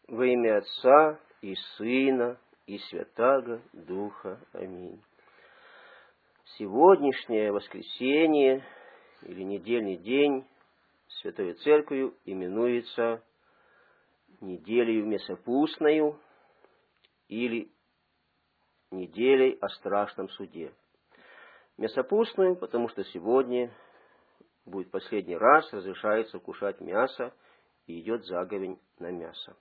Во имя Отца и Сына и Святаго Духа. Аминь. Сегодняшнее воскресенье или недельный день Святой Церковью именуется неделею Мясопустною или неделей о страшном суде. Мясопустную, потому что сегодня будет последний раз разрешается кушать мясо и идет заговень на мясо.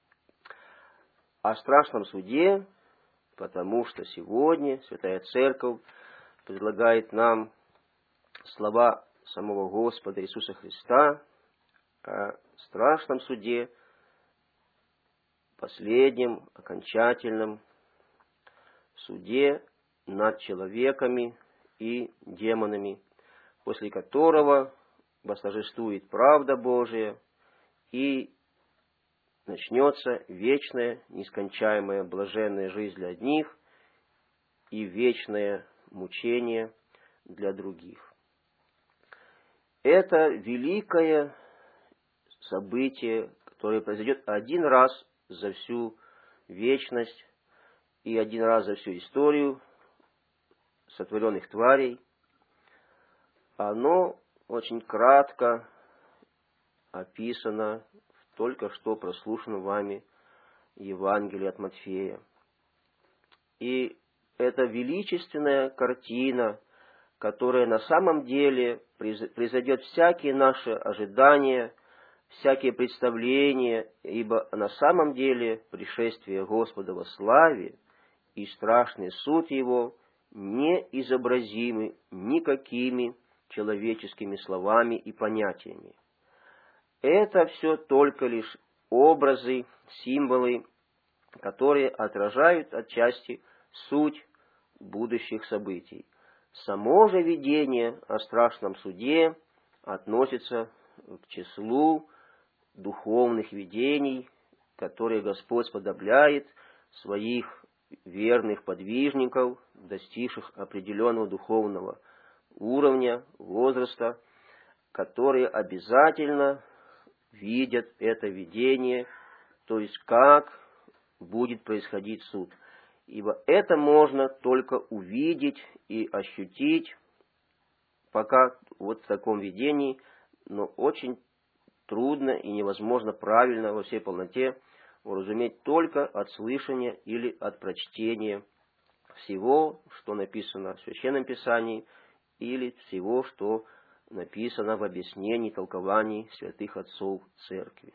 О страшном суде, потому что сегодня Святая Церковь предлагает нам слова самого Господа Иисуса Христа о страшном суде, последнем, окончательном суде над человеками и демонами, после которого восторжествует правда Божия и начнется вечная, нескончаемая, блаженная жизнь для одних и вечное мучение для других. Это великое событие, которое произойдет один раз за всю вечность и один раз за всю историю сотворенных тварей. Оно очень кратко описано в только что прослушанном вами Евангелии от Матфея. И это величественная картина, которая на самом деле произойдет всякие наши ожидания, всякие представления, ибо на самом деле пришествие Господа во славе и страшный суд Его не изобразимы никакими человеческими словами и понятиями. Это все только лишь образы, символы, которые отражают отчасти суть будущих событий. Само же видение о страшном суде относится к числу духовных видений, которые Господь сподобляет своих верных подвижников, достигших определенного духовного уровня, возраста, которые обязательно видят это видение, то есть как будет происходить суд. Ибо это можно только увидеть и ощутить, пока вот в таком видении, но очень трудно и невозможно правильно во всей полноте уразуметь только от слышания или от прочтения всего, что написано в Священном Писании, или всего, что написано в объяснении, толковании святых отцов Церкви.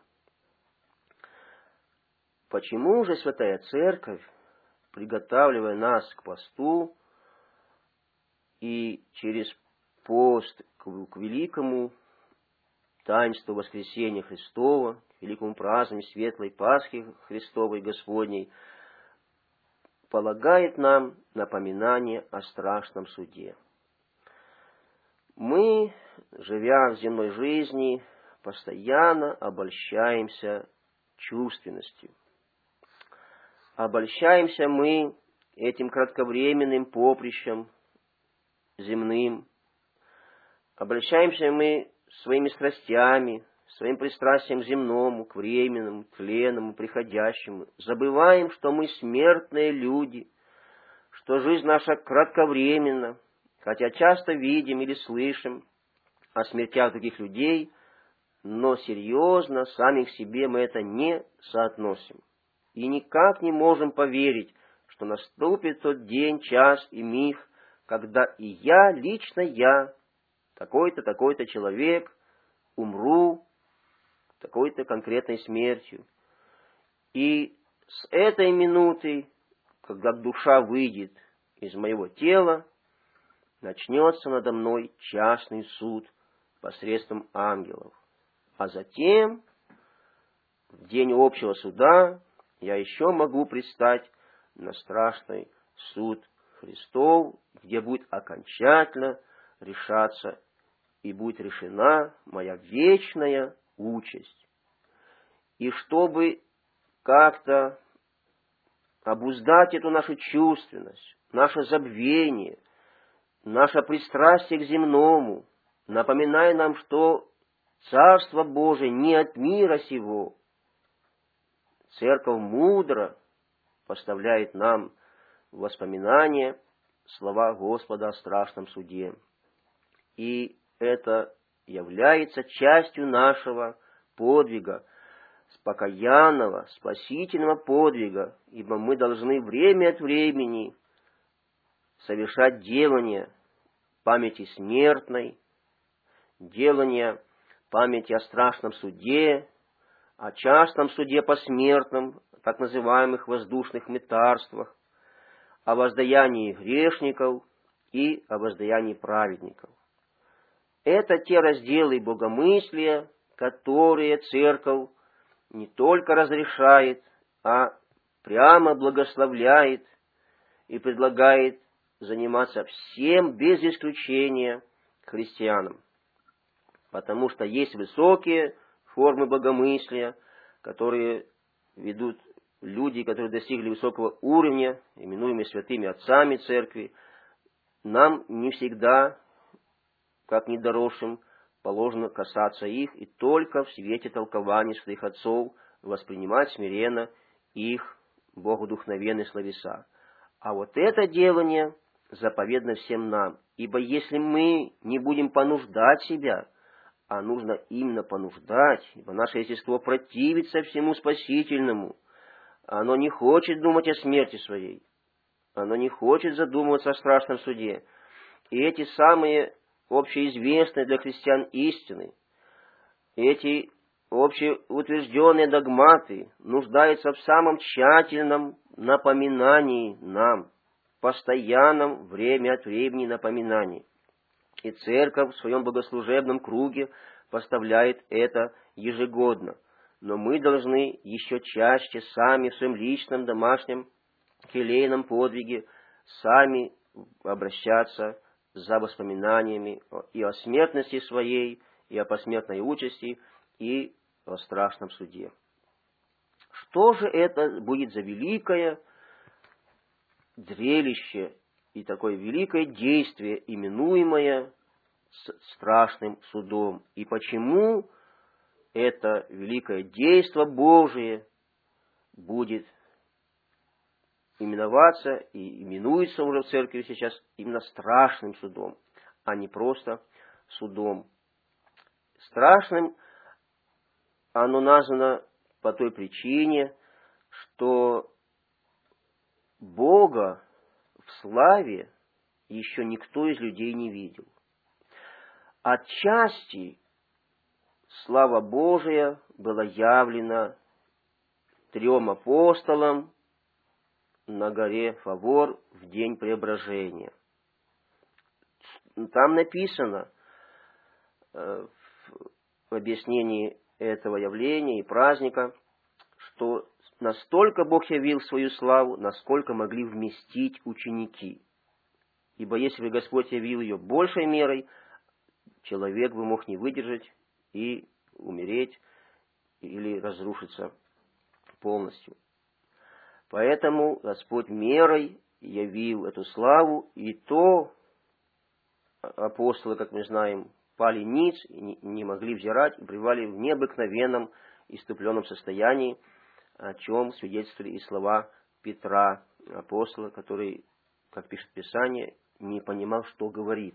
Почему же Святая Церковь, приготавливая нас к посту и через пост к великому таинству Воскресения Христова, к великому празднованию Светлой Пасхи Христовой Господней, полагает нам напоминание о страшном суде? Мы, живя в земной жизни, постоянно обольщаемся чувственностью. Обольщаемся мы этим кратковременным поприщем земным. Обольщаемся мы своими страстями, своим пристрастием к земному, к временному, тленному, приходящему. Забываем, что мы смертные люди, что жизнь наша кратковременна, хотя часто видим или слышим о смертях других людей, но серьезно сами к себе мы это не соотносим. И никак не можем поверить, что наступит тот день, час и миг, когда и я, лично я, такой-то человек, умру такой-то конкретной смертью. И с этой минуты, когда душа выйдет из моего тела, начнется надо мной частный суд посредством ангелов. А затем, в день общего суда, я еще могу предстать на страшный суд Христов, где будет окончательно решаться и будет решена моя вечная участь. И чтобы как-то обуздать эту нашу чувственность, наше забвение, наше пристрастие к земному, напоминая нам, что Царство Божие не от мира сего. церковь мудро поставляет нам в воспоминание слова Господа о страшном суде. И это является частью нашего подвига, покаянного, спасительного подвига, ибо мы должны время от времени совершать делания памяти смертной, делания памяти о страшном суде, о частном суде посмертном, так называемых воздушных мытарствах, о воздаянии грешников и о воздаянии праведников. Это те разделы богомыслия, которые церковь не только разрешает, а прямо благословляет и предлагает заниматься всем без исключения христианам. Потому что есть высокие формы богомыслия, которые ведут люди, которые достигли высокого уровня, именуемые святыми отцами церкви. Нам не всегда, как недоросшим, положено касаться их и только в свете толкования своих отцов воспринимать смиренно их богодухновенные словеса. А вот это делание заповедно всем нам, ибо если мы не будем понуждать себя, а нужно именно понуждать, ибо наше естество противится всему спасительному, оно не хочет думать о смерти своей, оно не хочет задумываться о страшном суде. И эти самые общеизвестные для христиан истины, эти общеутвержденные догматы нуждаются в самом тщательном напоминании нам, постоянном время от времени напоминании. И церковь в своем богослужебном круге поставляет это ежегодно. Но мы должны еще чаще сами в своем личном домашнем келейном подвиге сами обращаться за воспоминаниями и о смертности своей, и о посмертной участи, и о страшном суде. Что же это будет за великое зрелище и такое великое действие, именуемое страшным судом? И почему это великое действо Божие будет именоваться и именуется уже в церкви сейчас именно страшным судом, а не просто судом. Страшным оно названо по той причине, что Бога в славе еще никто из людей не видел. Отчасти слава Божия была явлена 3 апостолам на горе Фавор в день преображения. Там написано в объяснении этого явления и праздника, что настолько Бог явил свою славу, насколько могли вместить ученики. Ибо если бы Господь явил ее большей мерой, человек бы мог не выдержать и умереть или разрушиться полностью. Поэтому Господь мерой явил эту славу, и то апостолы, как мы знаем, пали ниц, и не могли взирать, и пребывали в необыкновенном иступленном состоянии, о чем свидетельствовали и слова Петра, апостола, который, как пишет Писание, не понимал, что говорит.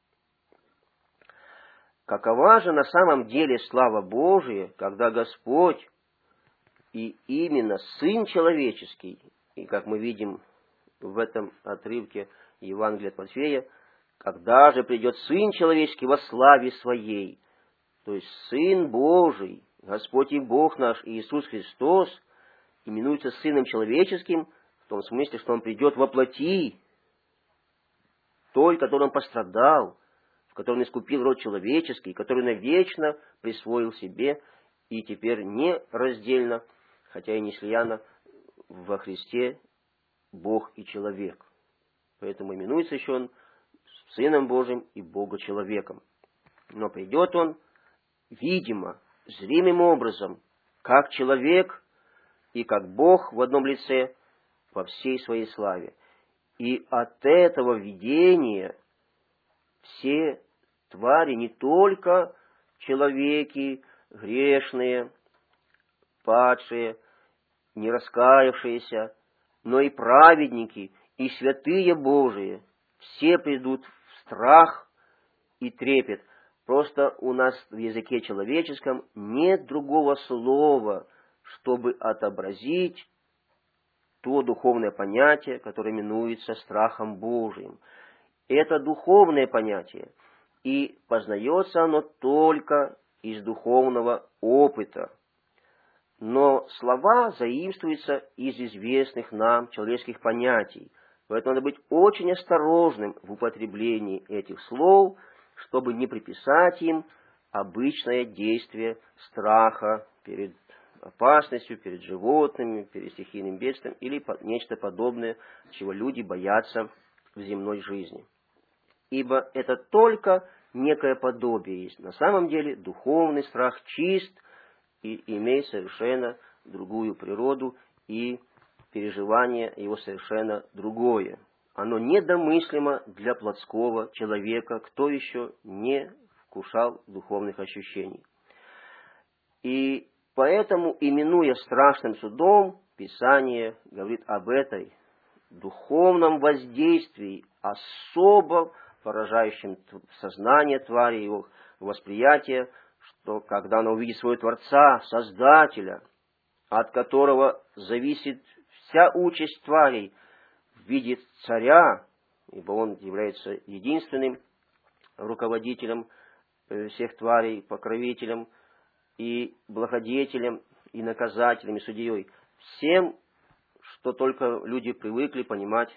Какова же на самом деле слава Божия, когда Господь и именно Сын Человеческий, и как мы видим в этом отрывке Евангелия от Матфея, когда же придет Сын Человеческий во славе Своей, то есть Сын Божий, Господь и Бог наш Иисус Христос, именуется Сыном Человеческим, в том смысле, что Он придет во плоти, той, которой Он пострадал, в которой Он искупил род человеческий, который навечно присвоил себе и теперь нераздельно, хотя и неслияно, во Христе Бог и человек. Поэтому именуется еще Он Сыном Божьим и Бога-человеком. Но придет Он, видимо, зримым образом, как человек и как Бог в одном лице во всей своей славе. И от этого видения все твари, не только человеки, грешные, падшие, не раскаявшиеся, но и праведники, и святые Божии, все придут в страх и трепет. Просто у нас в языке человеческом нет другого слова, чтобы отобразить то духовное понятие, которое именуется страхом Божиим. Это духовное понятие, и познается оно только из духовного опыта. Но слова заимствуются из известных нам человеческих понятий, поэтому надо быть очень осторожным в употреблении этих слов, чтобы не приписать им обычное действие страха перед опасностью, перед животными, перед стихийным бедствием или нечто подобное, чего люди боятся в земной жизни. Ибо это только некое подобие есть. На самом деле духовный страх чист и имеет совершенно другую природу, и переживание его совершенно другое. Оно недомыслимо для плотского человека, кто еще не вкушал духовных ощущений. И поэтому, именуя страшным судом, Писание говорит об этой духовном воздействии, особо поражающем сознание твари, его восприятие, что когда она увидит своего Творца, Создателя, от которого зависит вся участь тварей, видит царя, ибо он является единственным руководителем всех тварей, покровителем и благодетелем, и наказателем, и судьей, всем, что только люди привыкли понимать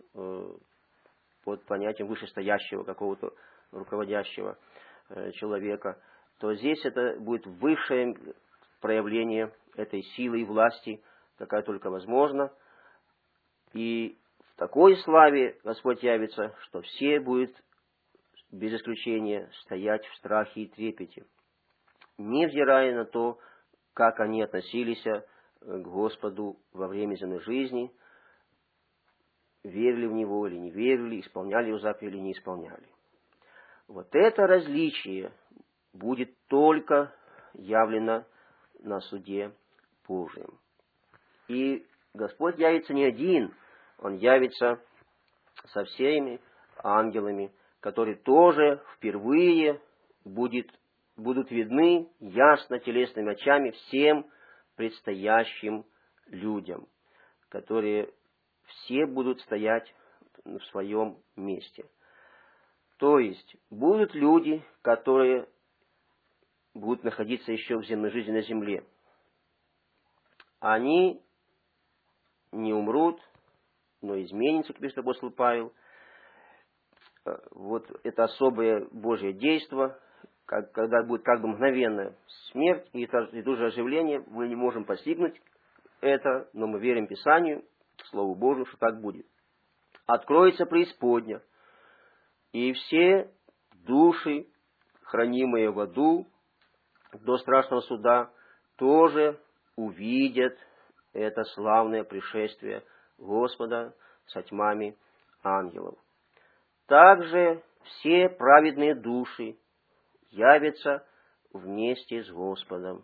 под понятием вышестоящего какого-то руководящего человека, то здесь это будет высшее проявление этой силы и власти, какая только возможна. И в такой славе Господь явится, что все будут без исключения стоять в страхе и трепете, невзирая на то, как они относились к Господу во время земной жизни, верили в Него или не верили, исполняли Его заповеди или не исполняли. Вот это различие будет только явлено на суде Божьем. И Господь явится не один, Он явится со всеми ангелами, которые тоже впервые будут видны ясно телесными очами всем предстоящим людям, которые все будут стоять в своем месте. То есть будут люди, которые будут находиться еще в земной жизни на земле. Они не умрут, но изменятся, как пишет апостол Павел. Вот это особое Божье действо, когда будет как бы мгновенная смерть и тут же оживление, мы не можем постигнуть это, но мы верим Писанию, Слову Божию, что так будет. Откроется преисподня, и все души, хранимые в аду до страшного суда, тоже увидят это славное пришествие Господа со тьмами ангелов. Также все праведные души явятся вместе с Господом.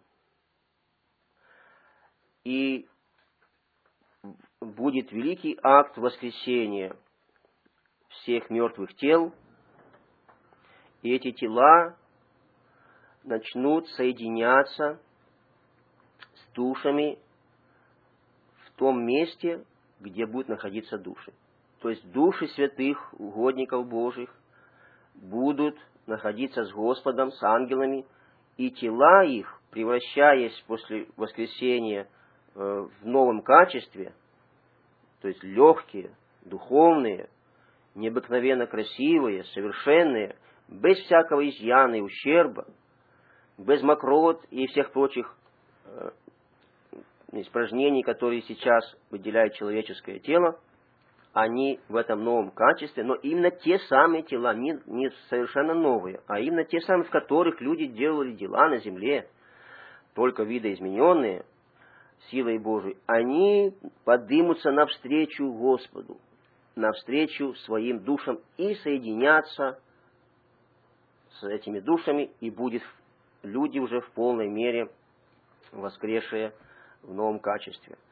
И будет великий акт воскресения всех мертвых тел, и эти тела начнут соединяться с душами в том месте, где будут находиться души. То есть души святых, угодников Божьих, будут находиться с Господом, с ангелами, и тела их, превращаясь после воскресения в новом качестве, то есть легкие, духовные, необыкновенно красивые, совершенные, без всякого изъяна и ущерба, без мокрот и всех прочих испражнений, которые сейчас выделяет человеческое тело, они в этом новом качестве, но именно те самые тела, не совершенно новые, а именно те самые, в которых люди делали дела на земле, только видоизмененные силой Божией, они поднимутся навстречу Господу, навстречу своим душам и соединятся с этими душами, и будут люди уже в полной мере воскресшие в новом качестве.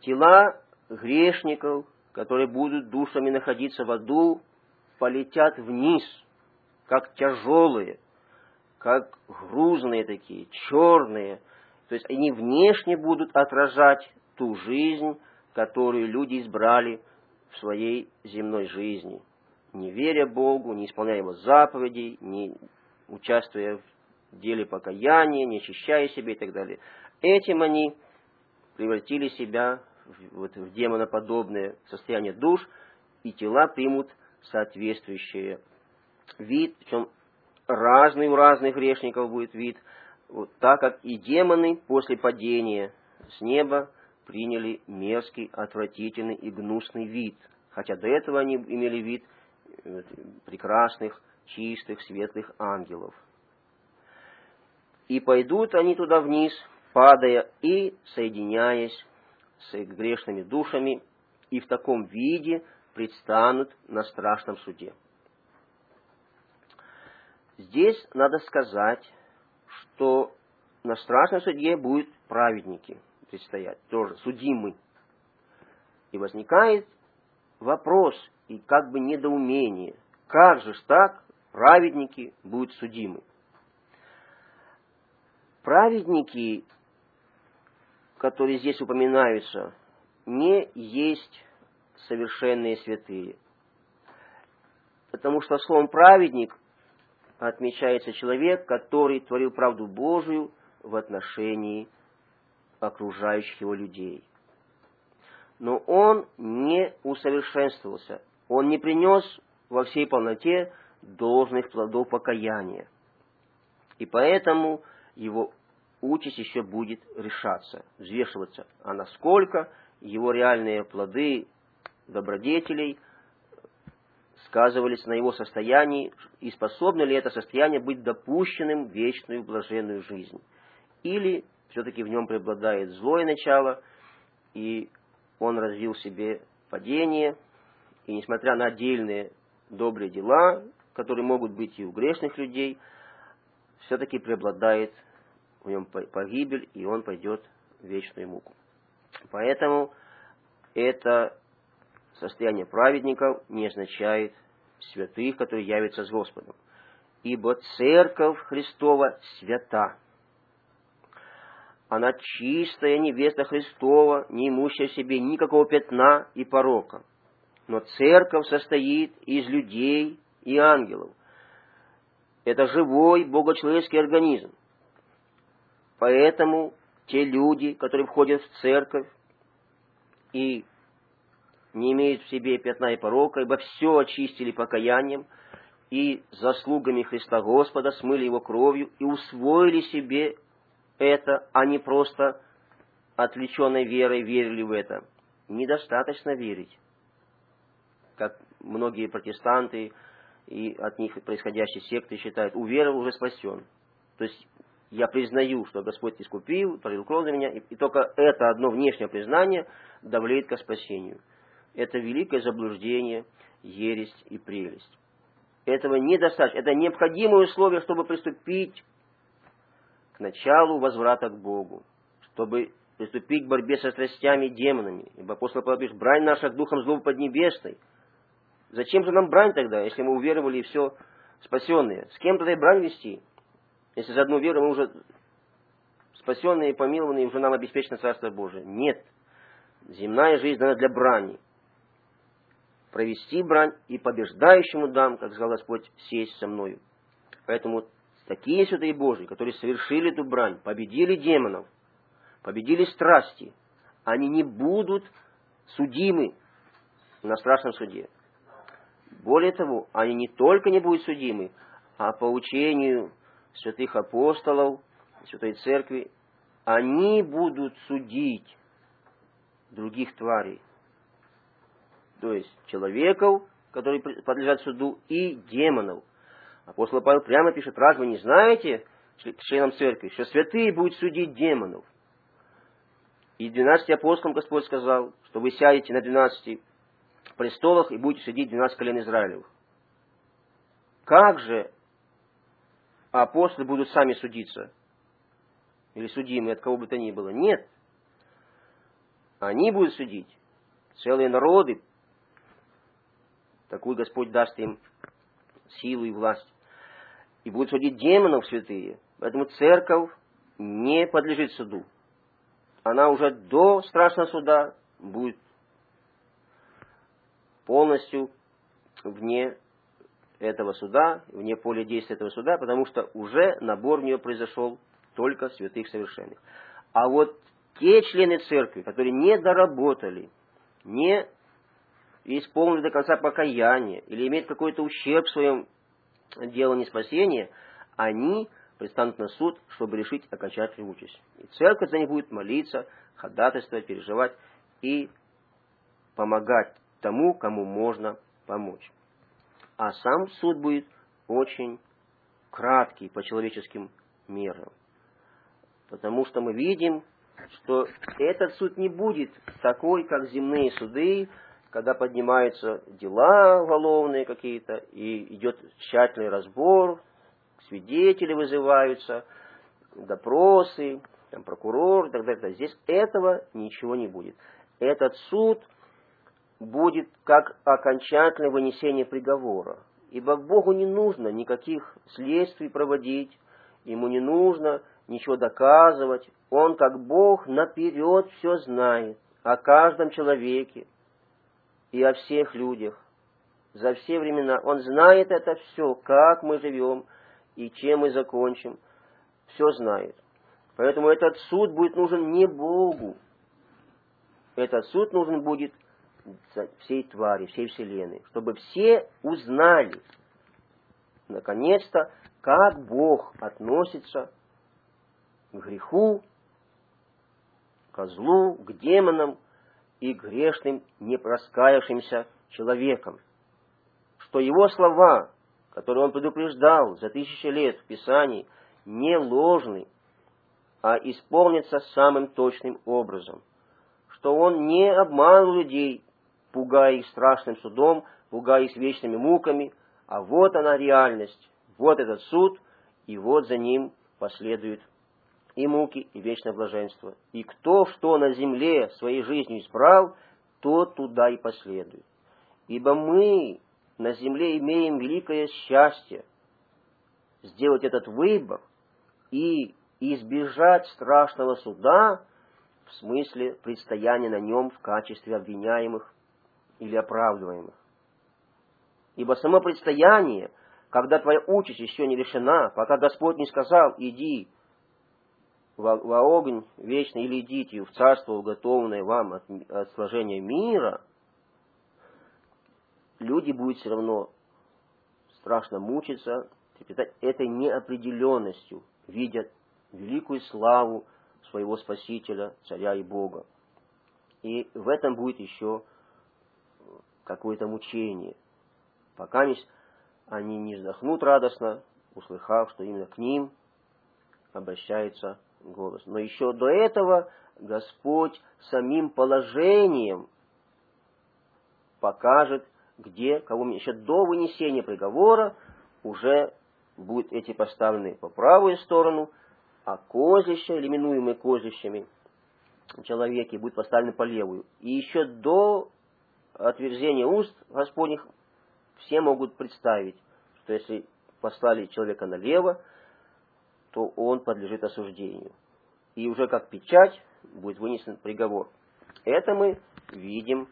Тела грешников, которые будут душами находиться в аду, полетят вниз, как тяжелые, как грузные такие, черные. То есть они внешне будут отражать ту жизнь, которую люди избрали в своей земной жизни, не веря Богу, не исполняя Его заповедей, не участвуя в деле покаяния, не очищая себя и так далее. Этим они превратили себя в демоноподобное состояние душ, и тела примут соответствующий вид, причем разный у разных грешников будет вид, вот, так как и демоны после падения с неба приняли мерзкий, отвратительный и гнусный вид, хотя до этого они имели вид прекрасных, чистых, светлых ангелов. И пойдут они туда вниз, падая и соединяясь с грешными душами, и в таком виде предстанут на страшном суде. Здесь надо сказать, что на страшном суде будут праведники предстоять, тоже судимы. И возникает вопрос и как бы недоумение, как же так праведники будут судимы? Праведники, которые здесь упоминаются, не есть совершенные святые. Потому что словом праведник отмечается человек, который творил правду Божию в отношении окружающих его людей. Но он не усовершенствовался, он не принес во всей полноте должных плодов покаяния. И поэтому его участь еще будет решаться, взвешиваться, а насколько его реальные плоды добродетелей сказывались на его состоянии, и способно ли это состояние быть допущенным в вечную блаженную жизнь. Или все-таки в нем преобладает злое начало, и он развил в себе падение, и несмотря на отдельные добрые дела, которые могут быть и у грешных людей, все-таки преобладает в нем погибель, и он пойдет в вечную муку. Поэтому это состояние праведников не означает святых, которые явятся с Господом. Ибо Церковь Христова свята. Она чистая невеста Христова, не имущая в себе никакого пятна и порока. Но Церковь состоит из людей и ангелов. Это живой богочеловеческий организм. Поэтому те люди, которые входят в Церковь и не имеют в себе пятна и порока, ибо все очистили покаянием и заслугами Христа Господа, смыли Его кровью и усвоили себе это, а не просто отвлеченной верой верили в это. Недостаточно верить, как многие протестанты и от них происходящие секты считают, уверовал, уже спасен. То есть я признаю, что Господь искупил, пролил кровь за меня, и только это одно внешнее признание давлеет ко спасению. Это великое заблуждение, ересь и прелесть. Этого недостаточно. Это необходимое условие, чтобы приступить к началу возврата к Богу, чтобы приступить к борьбе со страстями и демонами. Ибо апостол Павел пишет: брань наша к духам злобы поднебесной. Зачем же нам брань тогда, если мы уверовали и все спасенные? С кем тогда и брань вести? Если за одну веру мы уже спасенные, помилованные, уже нам обеспечено Царство Божие. Нет. Земная жизнь дана для брани. Провести брань и побеждающему дам, как сказал Господь, сесть со мною. Поэтому такие святые Божии, которые совершили эту брань, победили демонов, победили страсти, они не будут судимы на страшном суде. Более того, они не только не будут судимы, а по учению святых апостолов, Святой Церкви, они будут судить других тварей. То есть человеков, которые подлежат суду, и демонов. Апостол Павел прямо пишет: разве не знаете, членам церкви, что святые будут судить демонов? И 12 апостолам Господь сказал, что вы сядете на 12 престолах и будете судить 12 колен Израилевых. Как же апостолы будут сами судиться? Или судимы от кого бы то ни было? Нет. Они будут судить. Целые народы. Такую Господь даст им силу и власть. И будут судить демонов святые. Поэтому церковь не подлежит суду. Она уже до страшного суда будет полностью вне этого суда, вне поля действия этого суда, потому что уже набор в нее произошел только святых совершенных. А вот те члены церкви, которые не доработали, не исполнили до конца покаяние или имеют какой-то ущерб в своем делании спасения, они предстанут на суд, чтобы решить окончательную участь. И церковь за них будет молиться, ходатайствовать, переживать и помогать тому, кому можно помочь. А сам суд будет очень краткий по человеческим мерам. Потому что мы видим, что этот суд не будет такой, как земные суды, когда поднимаются дела уголовные какие-то, и идет тщательный разбор, свидетели вызываются, допросы, там, прокурор и так далее. Здесь этого ничего не будет. Этот суд будет как окончательное вынесение приговора. Ибо Богу не нужно никаких следствий проводить, ему не нужно ничего доказывать. Он, как Бог, наперед все знает о каждом человеке и о всех людях. За все времена Он знает это все, как мы живем и чем мы закончим. Все знает. Поэтому этот суд будет нужен не Богу. Этот суд нужен будет всей твари, всей вселенной, чтобы все узнали, наконец-то, как Бог относится к греху, к злу, к демонам и к грешным, не раскаявшимся человекам. Что его слова, которые он предупреждал за 1000 лет в Писании, не ложны, а исполнятся самым точным образом. Что он не обманул людей, пугая их страшным судом, пугая их вечными муками, а вот она реальность, вот этот суд, и вот за ним последуют и муки, и вечное блаженство. И кто что на земле своей жизнью избрал, тот туда и последует. Ибо мы на земле имеем великое счастье сделать этот выбор и избежать страшного суда, в смысле предстояния на нем в качестве обвиняемых или оправдываемых. Ибо само предстояние, когда твоя участь еще не решена, пока Господь не сказал, иди во огонь вечный, или идите в царство, уготованное вам от сложения мира, люди будут все равно страшно мучиться, трепетать этой неопределенностью, видя великую славу своего Спасителя, Царя и Бога. И в этом будет еще какое-то мучение, пока они не вздохнут радостно, услыхав, что именно к ним обращается голос. Но еще до этого Господь самим положением покажет, где, кого еще до вынесения приговора уже будут эти поставлены по правую сторону, а козлища, или именуемые козлищами, человеки будут поставлены по левую. И еще до отверзения уст Господних все могут представить, что если послали человека налево, то он подлежит осуждению. И уже как печать будет вынесен приговор. Это мы видим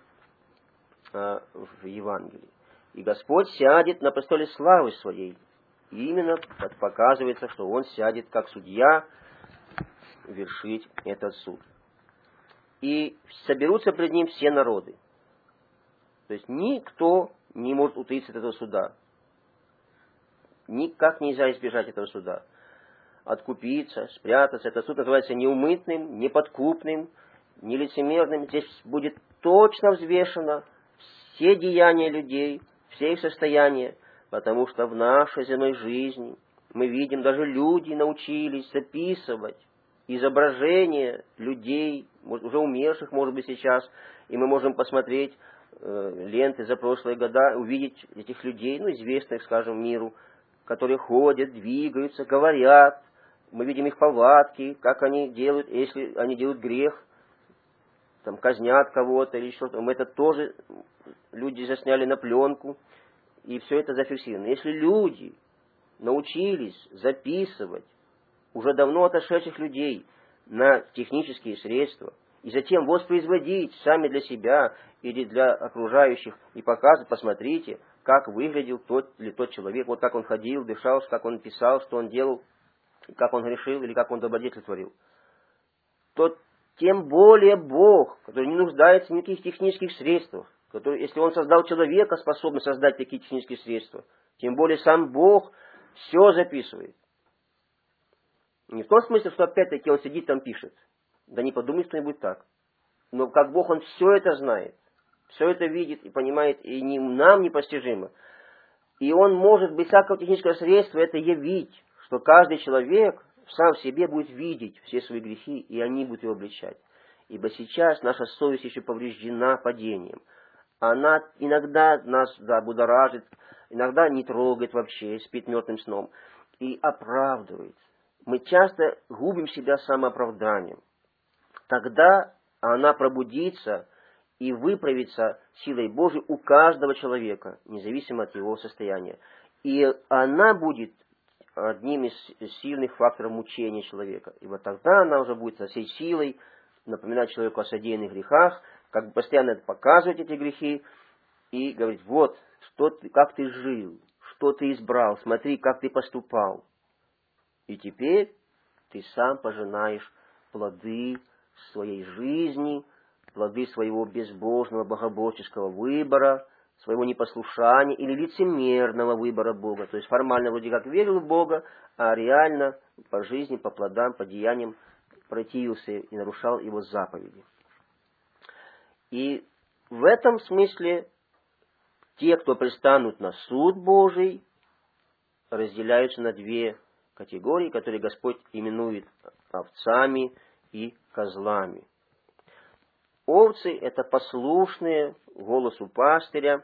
в Евангелии. И Господь сядет на престоле славы своей. И именно показывается, что Он сядет как судья вершить этот суд. И соберутся пред Ним все народы. То есть никто не может утаиться от этого суда. Никак нельзя избежать этого суда. Откупиться, спрятаться. Этот суд называется неумытным, неподкупным, нелицемерным. Здесь будет точно взвешено все деяния людей, все их состояния, потому что в нашей земной жизни мы видим, даже люди научились записывать изображения людей, уже умерших, может быть, сейчас, и мы можем посмотреть ленты за прошлые года, увидеть этих людей, известных, скажем, миру, которые ходят, двигаются, говорят. Мы видим их повадки, как они делают, если они делают грех. там казнят кого-то или что-то. Это тоже люди засняли на пленку, и все это зафиксировано. Если люди научились записывать уже давно отошедших людей на технические средства, и затем воспроизводить сами для себя или для окружающих, и показывать, посмотрите, как выглядел тот или тот человек, вот как он ходил, дышал, как он писал, что он делал, как он грешил или как он добродетель творил, то тем более Бог, который не нуждается в никаких технических средствах, который, если Он создал человека, способный создать такие технические средства, тем более сам Бог все записывает. Не в том смысле, что опять-таки Он сидит там пишет. Да не подумай что-нибудь так. Но как Бог, Он все это знает, все это видит и понимает, и нам непостижимо. И Он может без всякого технического средства это явить, что каждый человек сам в себе будет видеть все свои грехи, и они будут его обличать. Ибо сейчас наша совесть еще повреждена падением. Она иногда нас будоражит, иногда не трогает вообще, спит мертвым сном, и оправдывает. Мы часто губим себя самооправданием. Тогда она пробудится и выправится силой Божией у каждого человека, независимо от его состояния. И она будет одним из сильных факторов мучения человека. И вот тогда она уже будет со всей силой напоминать человеку о содеянных грехах, как бы постоянно показывать эти грехи и говорить, вот, как ты жил, что ты избрал, смотри, как ты поступал. И теперь ты сам пожинаешь плоды своей жизни, плоды своего безбожного, богоборческого выбора, своего непослушания или лицемерного выбора Бога. То есть формально вроде как верил в Бога, а реально по жизни, по плодам, по деяниям противился и нарушал его заповеди. И в этом смысле те, кто пристанут на суд Божий, разделяются на две категории, которые Господь именует овцами и козлами. Овцы – это послушные голосу пастыря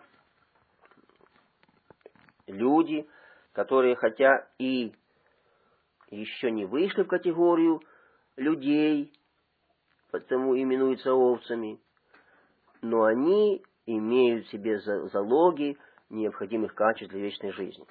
люди, которые хотя и еще не вышли в категорию людей, потому именуются овцами, но они имеют в себе залоги необходимых качеств для вечной жизни.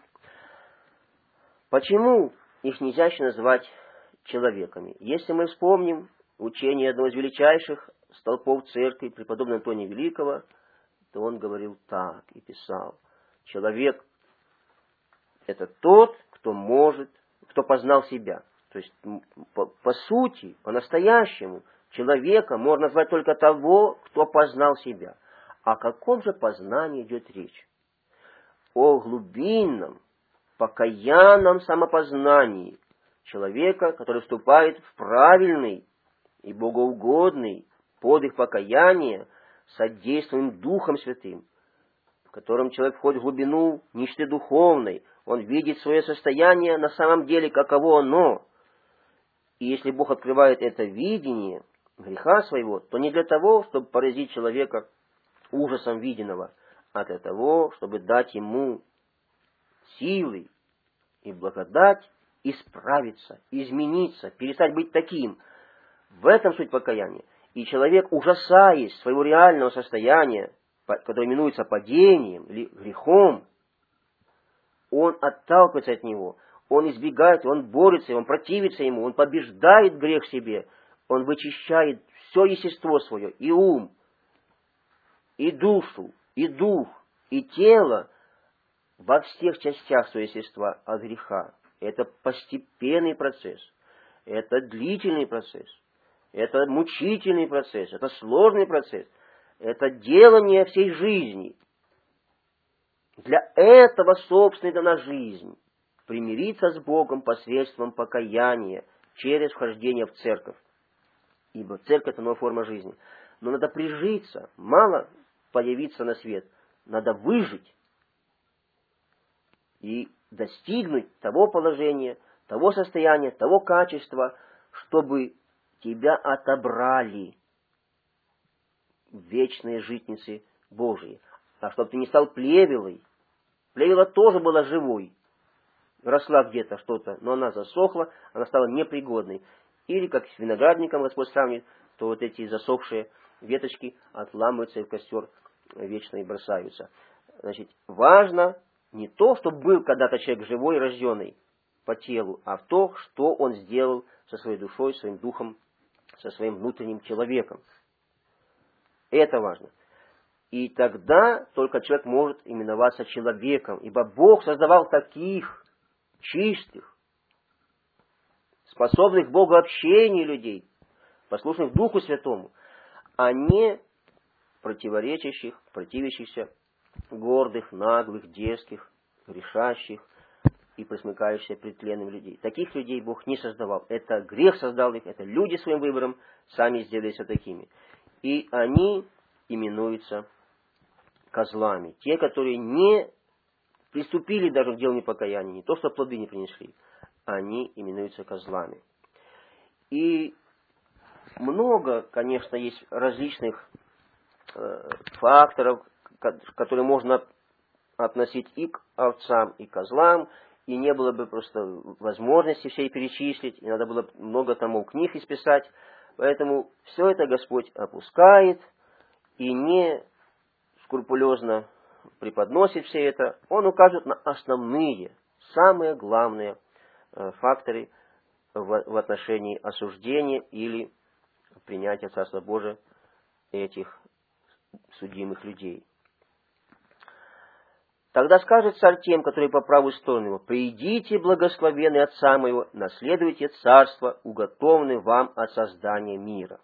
Почему их нельзя еще назвать человеками? Если мы вспомним учение одного из величайших столпов церкви, преподобного Антония Великого, то он говорил так и писал: человек – это тот, кто познал себя. То есть, по сути, по-настоящему, человека можно назвать только того, кто познал себя. О каком же познании идет речь? О глубинном, покаянном самопознании человека, который вступает в правильный и богоугодный подвиг покаяния с содействием Духом Святым, в котором человек входит в глубину нищеты духовной, он видит свое состояние на самом деле, каково оно. И если Бог открывает это видение греха своего, то не для того, чтобы поразить человека ужасом виденного, а для того, чтобы дать ему силы и благодать исправиться, измениться, перестать быть таким. В этом суть покаяния. И человек, ужасаясь своего реального состояния, которое именуется падением или грехом, он отталкивается от него, он избегает, он борется, он противится ему, он побеждает грех в себе, он вычищает все естество свое, и ум, и душу, и дух, и тело во всех частях своего естества от греха. Это постепенный процесс, это длительный процесс, это мучительный процесс, это сложный процесс, это делание всей жизни. Для этого, собственно, и дана жизнь. Примириться с Богом посредством покаяния через вхождение в церковь. Ибо церковь – это новая форма жизни. Но надо прижиться, мало появиться на свет. Надо выжить и достигнуть того положения, того состояния, того качества, чтобы тебя отобрали в вечные житницы Божьи. А чтобы ты не стал плевелой. Плевела тоже была живой. Росла где-то что-то, но она засохла, она стала непригодной. Или, как с виноградником Господь сравнивает, то вот эти засохшие веточки отламываются и в костер вечно и бросаются. Значит, важно не то, чтобы был когда-то человек живой и рожденный по телу, а в то, что он сделал со своей душой, своим духом, со своим внутренним человеком. Это важно. И тогда только человек может именоваться человеком, ибо Бог создавал таких чистых, способных к богообщению людей, послушных Духу Святому, а не противоречащих, противящихся, гордых, наглых, дерзких, грешащих и присмыкающихся пред тленным людей. Таких людей Бог не создавал. Это грех создал их, это люди своим выбором сами сделались такими. И они именуются козлами. Те, которые не приступили даже к делу непокаяния, не то, что плоды не принесли, они именуются козлами. И много, конечно, есть различных факторов, которые можно относить и к овцам, и к козлам, и не было бы просто возможности всей перечислить, и надо было много томов книг исписать. Поэтому все это Господь опускает и не скрупулезно преподносит все это. Он укажет на основные, самые главные факторы в отношении осуждения или принятия Царства Божия этих судимых людей. Тогда скажет царь тем, которые по правую сторону его: «Придите, благословенные Отца моего, наследуйте царство, уготованное вам от создания мира».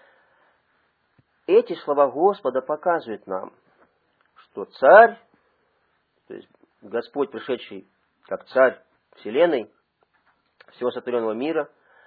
Эти слова Господа показывают нам, что царь, то есть Господь, пришедший как царь вселенной, всего сотворенного мира,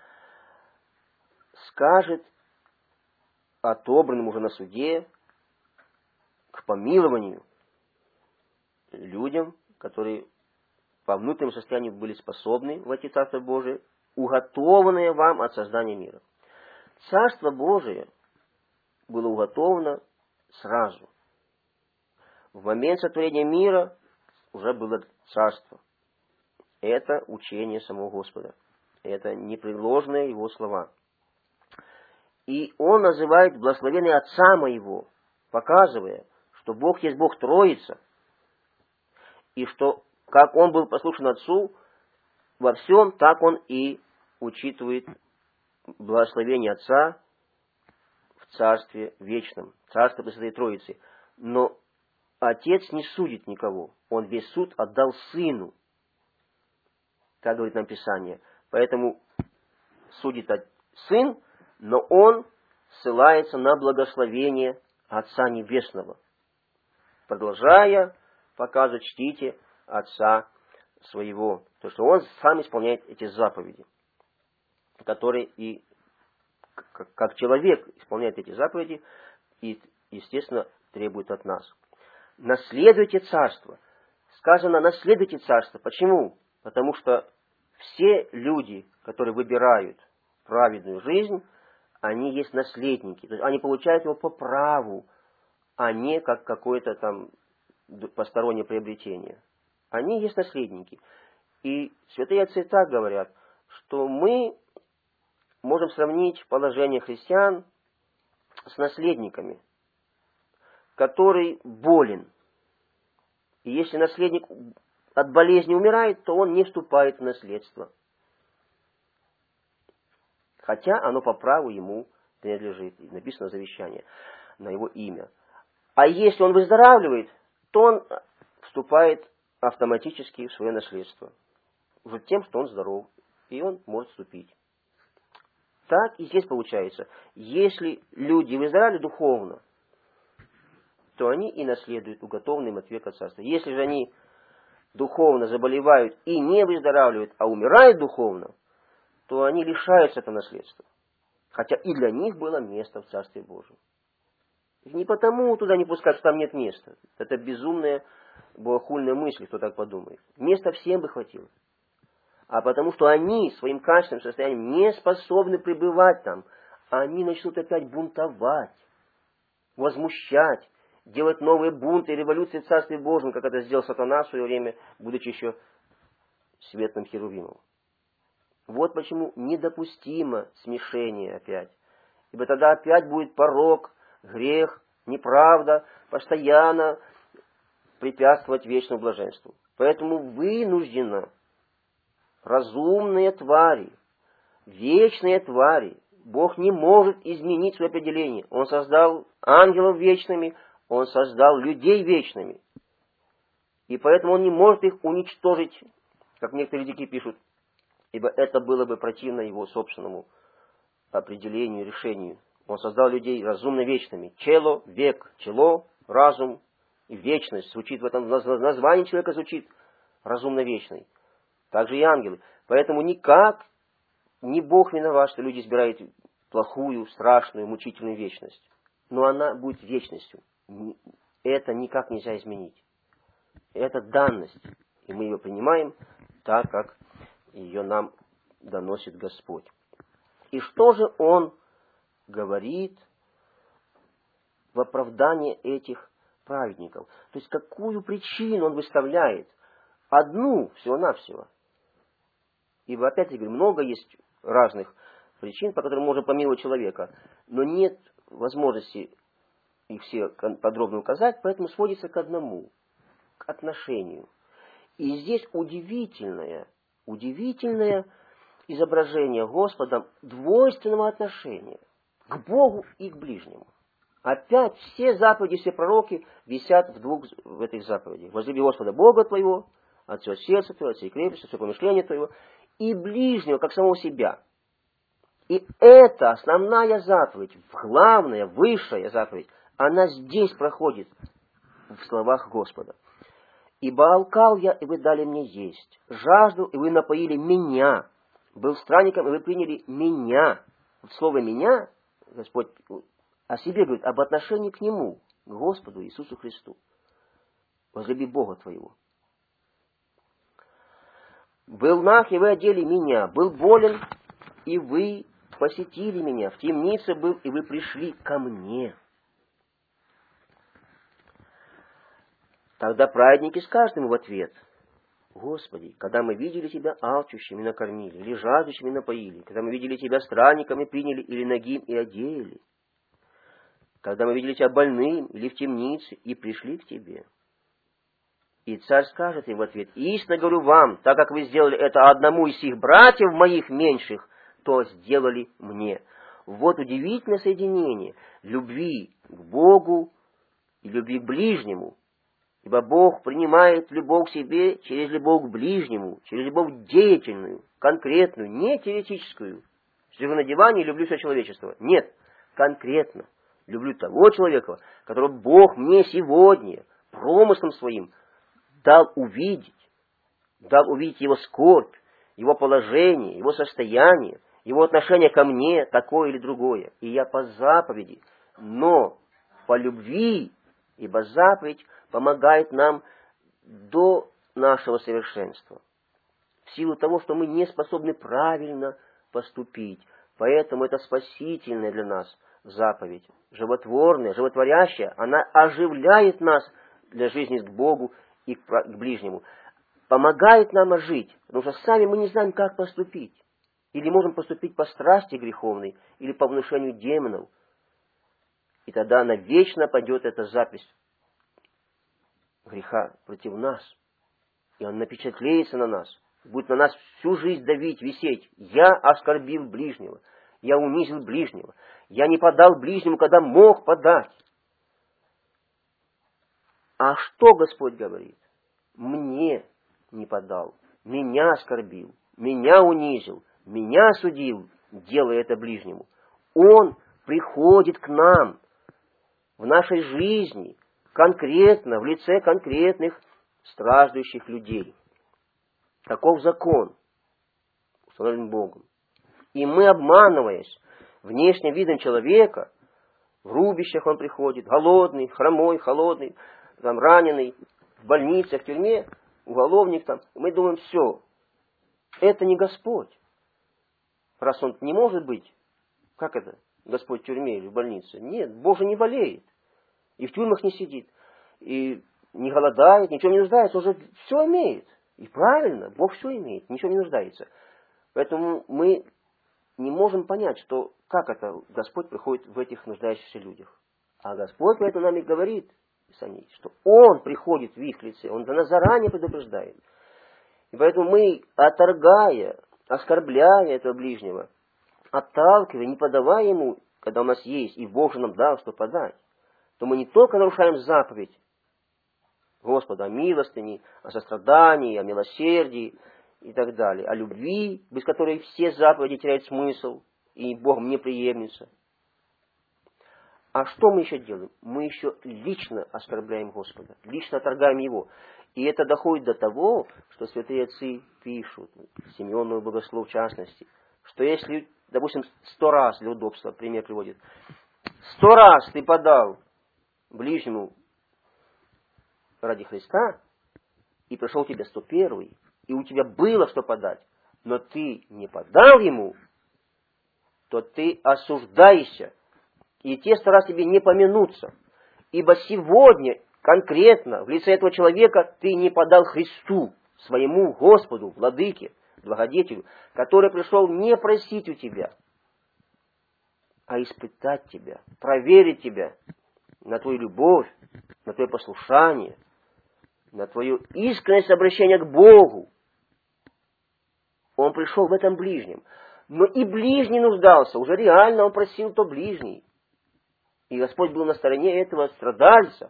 скажет отобранным уже на суде к помилованию людям, которые по внутреннему состоянию были способны войти в Царство Божие, уготованное вам от создания мира. Царство Божие было уготовано сразу. В момент сотворения мира уже было царство. Это учение самого Господа. Это непреложные его слова. И он называет благословенный Отца моего, показывая, что Бог есть Бог Троица, и что, как он был послушен Отцу, во всем так он и учитывает благословение Отца в Царстве Вечном, Царство Пресвятой Троицы. Но Отец не судит никого, он весь суд отдал Сыну, как говорит нам Писание. Поэтому судит Сын, но он ссылается на благословение Отца Небесного, продолжая показывать: чтите Отца своего. То, что он сам исполняет эти заповеди, которые и как человек исполняет эти заповеди и, естественно, требует от нас. Наследуйте царство. Сказано: наследуйте царство. Почему? Потому что все люди, которые выбирают праведную жизнь, они есть наследники. То есть они получают его по праву, а не как какое-то там постороннее приобретение. Они есть наследники. И святые отцы так говорят, что мы можем сравнить положение христиан с наследниками, который болен. И если наследник от болезни умирает, то он не вступает в наследство. Хотя оно по праву ему принадлежит. Написано завещание на его имя. А если он выздоравливает, то он вступает автоматически в свое наследство. Уже тем, что он здоров. И он может вступить. Так и здесь получается. Если люди выздоравливают духовно, то они и наследуют уготованное им от века царства. Если же они духовно заболевают и не выздоравливают, а умирают духовно, то они лишаются этого наследства. Хотя и для них было место в Царстве Божьем. И не потому туда не пускать, что там нет места. Это безумная богохульная мысль, кто так подумает. Места всем бы хватило. А потому что они своим качественным состоянием не способны пребывать там. Они начнут опять бунтовать, возмущать, делать новые бунты и революции в Царстве Божьем, как это сделал сатана в свое время, будучи еще светлым херувимом. Вот почему недопустимо смешение опять. Ибо тогда опять будет порок грех, неправда, постоянно препятствовать вечному блаженству. Поэтому вынуждена разумные твари, вечные твари. Бог не может изменить свое определение. Он создал ангелов вечными, Он создал людей вечными. И поэтому Он не может их уничтожить, как некоторые языки пишут, ибо это было бы противно Его собственному определению, решению. Он создал людей разумно вечными. Чело, век, чело, разум и вечность. Звучит в этом названии человека, звучит разумно вечный. Также и ангелы. Поэтому никак не Бог виноват, что люди избирают плохую, страшную, мучительную вечность. Но она будет вечностью. Это никак нельзя изменить. Это данность. И мы ее принимаем так, как ее нам доносит Господь. И что же Он говорит в оправдании этих праведников? То есть какую причину Он выставляет? Одну всего-навсего. Ибо опять-таки много есть разных причин, по которым можно помиловать человека. Но нет возможности их все подробно указать, поэтому сводится к одному. К отношению. И здесь удивительное изображение Господом двойственного отношения к Богу и к ближнему. Опять все заповеди, все пророки висят в этих заповедях. Возлюби Господа Бога твоего, от всего сердца твоего, от всей крепости, от всего помышления твоего, и ближнего, как самого себя. И это основная заповедь, главная, высшая заповедь, она здесь проходит в словах Господа. «Ибо алкал я, и вы дали мне есть, жаждал, и вы напоили меня, был странником, и вы приняли меня». В слово «меня» Господь о себе говорит, об отношении к Нему, к Господу Иисусу Христу. Возлюби Бога твоего. «Был наг, и вы одели меня, был болен, и вы посетили меня, в темнице был, и вы пришли ко мне». Тогда праведники скажут ему в ответ: «Господи, когда мы видели Тебя алчущими накормили, или жаждущими напоили, когда мы видели Тебя странниками приняли, или нагим и одели, когда мы видели Тебя больным или в темнице и пришли к Тебе». И царь скажет им в ответ: «Истинно говорю вам, так как вы сделали это одному из сих братьев моих меньших, то сделали мне». Вот удивительное соединение любви к Богу и любви к ближнему. Ибо Бог принимает любовь к себе через любовь к ближнему, через любовь деятельную, конкретную, не теоретическую. Сижу на диване и люблю все человечество. Нет, конкретно. Люблю того человека, которого Бог мне сегодня промыслом своим дал увидеть его скорбь, его положение, его состояние, его отношение ко мне, такое или другое. И я по заповеди, но по любви, ибо заповедь помогает нам до нашего совершенства. В силу того, что мы не способны правильно поступить. Поэтому это спасительная для нас заповедь. Животворная, животворящая. Она оживляет нас для жизни к Богу и к ближнему. Помогает нам ожить. Потому что сами мы не знаем, как поступить. Или можем поступить по страсти греховной, или по внушению демонов. И тогда навечно пойдет эта запись греха против нас. И он напечатлеется на нас. Будет на нас всю жизнь давить, висеть. Я оскорбил ближнего. Я унизил ближнего. Я не подал ближнему, когда мог подать. А что Господь говорит? Мне не подал. Меня оскорбил. Меня унизил. Меня осудил, делая это ближнему. Он приходит к нам в нашей жизни, конкретно, в лице конкретных страждущих людей. Таков закон, установлен Богом. И мы, обманываясь внешним видом человека, в рубищах он приходит, голодный, хромой, холодный, там, раненый, в больнице, в тюрьме, уголовник там, мы думаем, все, это не Господь. Раз он не может быть, как это, Господь в тюрьме или в больнице? Нет, Бог же не болеет. И в тюрьмах не сидит, и не голодает, ничего не нуждается, он же все имеет. И правильно, Бог все имеет, ничего не нуждается. Поэтому мы не можем понять, что как это Господь приходит в этих нуждающихся людях. А Господь поэтому нам и говорит, что Он приходит в их лице, Он за нас заранее предупреждает. И поэтому мы, отторгая, оскорбляя этого ближнего, отталкивая, не подавая ему, когда у нас есть, и Бог же нам дал, что подать, то мы не только нарушаем заповедь Господа о милостыне, о сострадании, о милосердии и так далее, о любви, без которой все заповеди теряют смысл, и Богом не приемлется. А что мы еще делаем? Мы еще лично оскорбляем Господа, лично отторгаем Его. И это доходит до того, что святые отцы пишут, Симеон Новый Богослов в частности, что если, допустим, 100 раз для удобства, пример приводит, 100 раз ты подал ближнему ради Христа, и пришел тебе 101, и у тебя было что подать, но ты не подал ему, то ты осуждаешься, и те 100 раз тебе не помянутся. Ибо сегодня конкретно в лице этого человека ты не подал Христу, своему Господу, Владыке, Благодетелю, который пришел не просить у тебя, а испытать тебя, проверить тебя на твою любовь, на твое послушание, на твою искренность обращения к Богу. Он пришел в этом ближнем. Но и ближний нуждался, уже реально он просил то ближний. И Господь был на стороне этого страдальца.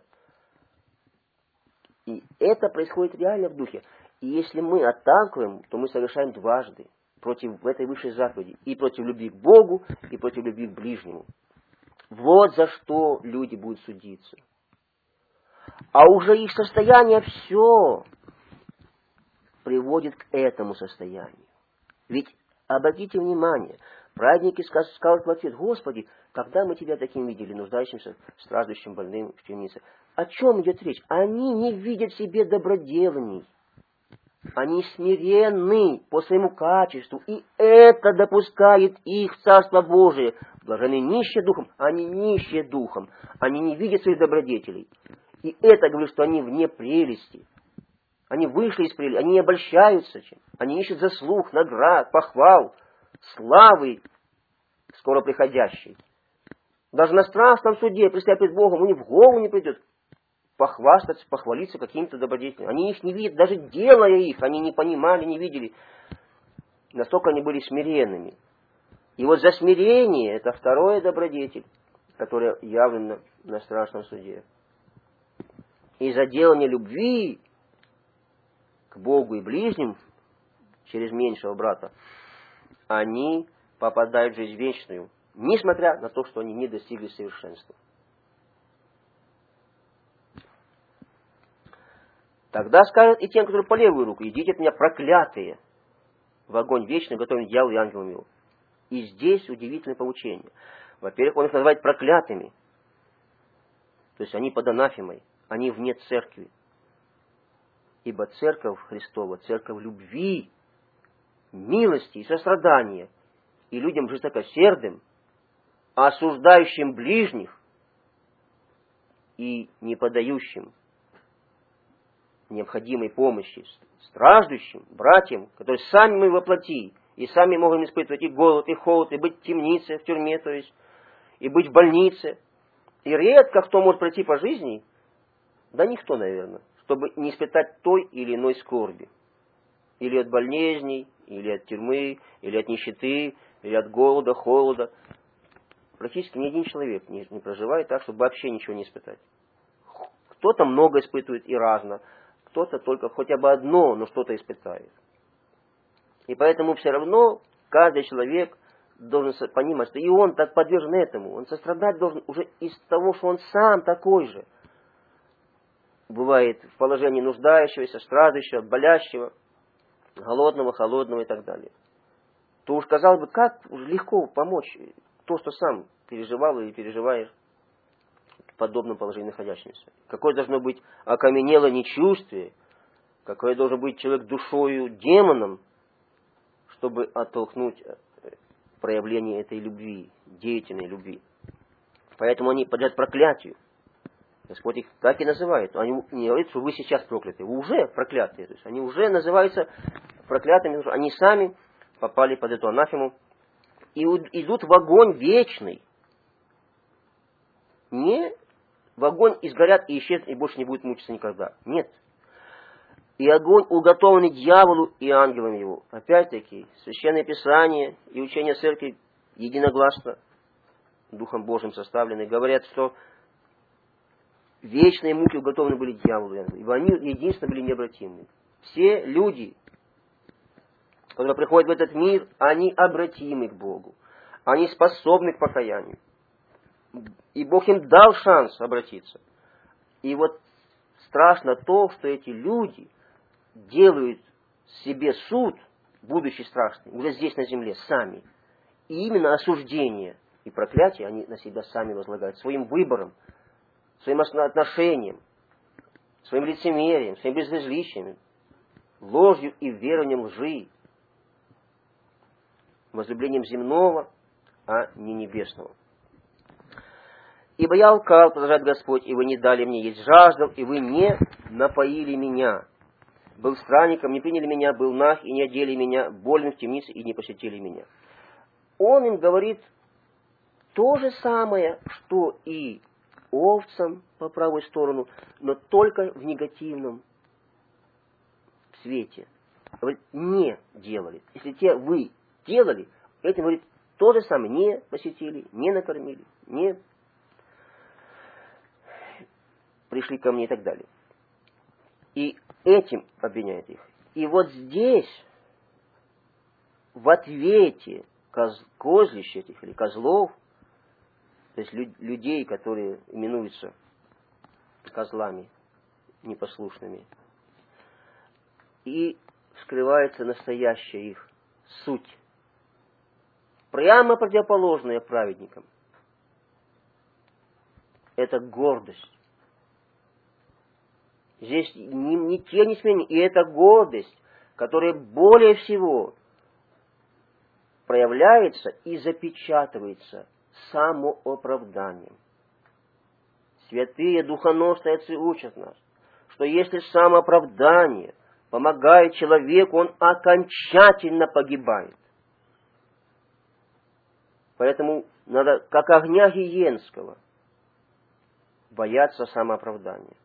И это происходит реально в духе. И если мы отталкиваем, то мы совершаем дважды против этой высшей заповеди. И против любви к Богу, и против любви к ближнему. Вот за что люди будут судиться. А уже их состояние все приводит к этому состоянию. Ведь, обратите внимание, праведники скажут в ответ: Господи, когда мы Тебя таким видели, нуждающимся, страждущим, больным, в темнице? О чем идет речь? Они не видят в себе доброделаний. Они смиренны по своему качеству, и это допускает их в Царство Божие. Блаженны нищие духом, они нищие духом. Они не видят своих добродетелей. И это говорит, что они вне прелести. Они вышли из прелести, они не обольщаются чем. Они ищут заслуг, наград, похвал, славы скоро приходящей. Даже на страшном суде, предстоя перед Богом, у них в голову не придет похвастаться, похвалиться какими-то добродетелями. Они их не видят, даже делая их, они не понимали, не видели. Настолько они были смиренными. И вот за смирение это второе добродетель, которое явлено на страшном суде. И за делание любви к Богу и ближним через меньшего брата они попадают в жизнь вечную, несмотря на то, что они не достигли совершенства. Тогда скажут и тем, которые по левую руку: идите от меня, проклятые, в огонь вечный, готовый дьяволу и ангелам его. И здесь удивительное поучение. Во-первых, он их называет проклятыми. То есть они под анафемой, они вне церкви. Ибо церковь Христова, церковь любви, милости и сострадания, и людям жестокосердым, осуждающим ближних и не подающим необходимой помощи страждущим, братьям, которые сами мы воплоти, и сами можем испытывать и голод, и холод, и быть в темнице, в тюрьме, то есть, и быть в больнице. И редко кто может пройти по жизни, да никто, наверное, чтобы не испытать той или иной скорби. Или от болезней, или от тюрьмы, или от нищеты, или от голода, холода. Практически ни один человек не проживает так, чтобы вообще ничего не испытать. Кто-то много испытывает и разно, кто-то только хотя бы одно, но что-то испытает. И поэтому все равно каждый человек должен понимать, что и он так подвержен этому. Он сострадать должен уже из того, что он сам такой же. Бывает в положении нуждающегося, страждущего, болящего, голодного, холодного и так далее. То уж, казалось бы, как уж легко помочь то, что сам переживал или переживаешь в подобном положении находящимся. Какое должно быть окаменелое нечувствие, какой должен быть человек душою демоном, чтобы оттолкнуть проявление этой любви, деятельной любви. Поэтому они подлежат проклятию. Господь их так и называет. Они не говорят, что вы сейчас прокляты. Вы уже проклятые. То есть они уже называются проклятыми, потому что они сами попали под эту анафему и идут в огонь вечный. Не в огонь и сгорят, и исчезнут, и больше не будет мучиться никогда. Нет. И огонь уготованный дьяволу и ангелам его. Опять-таки, Священное Писание и учение Церкви единогласно, Духом Божьим составлены, говорят, что вечные муки уготованы были дьяволу и ангелам, ибо они единственно были необратимы. Все люди, которые приходят в этот мир, они обратимы к Богу. Они способны к покаянию. И Бог им дал шанс обратиться. И вот страшно то, что эти люди делают себе суд, будущий страшный, уже здесь на земле, сами. И именно осуждение и проклятие они на себя сами возлагают своим выбором, своим отношением, своим лицемерием, своим безразличием, ложью и верованием лжи, возлюблением земного, а не небесного. Ибо я лкал, продолжает Господь, и вы не дали мне есть, жаждал, и вы не напоили меня. Был странником, не приняли меня, был наг, и не одели меня, болен в темнице, и не посетили меня. Он им говорит то же самое, что и овцам по правую сторону, но только в негативном свете. Говорит, не делали. Если те вы делали, этим говорит то же самое, не посетили, не накормили, не пришли ко мне и так далее. И этим обвиняет их. И вот здесь, в ответе козлищ этих или козлов, то есть людей, которые именуются козлами непослушными, и скрывается настоящая их суть, прямо противоположная праведникам. Это гордость. Здесь ни те, ни смены. И это гордость, которая более всего проявляется и запечатывается самооправданием. Святые духоносные отцы учат нас, что если самооправдание помогает человеку, он окончательно погибает. Поэтому надо, как огня гиенского, бояться самооправдания.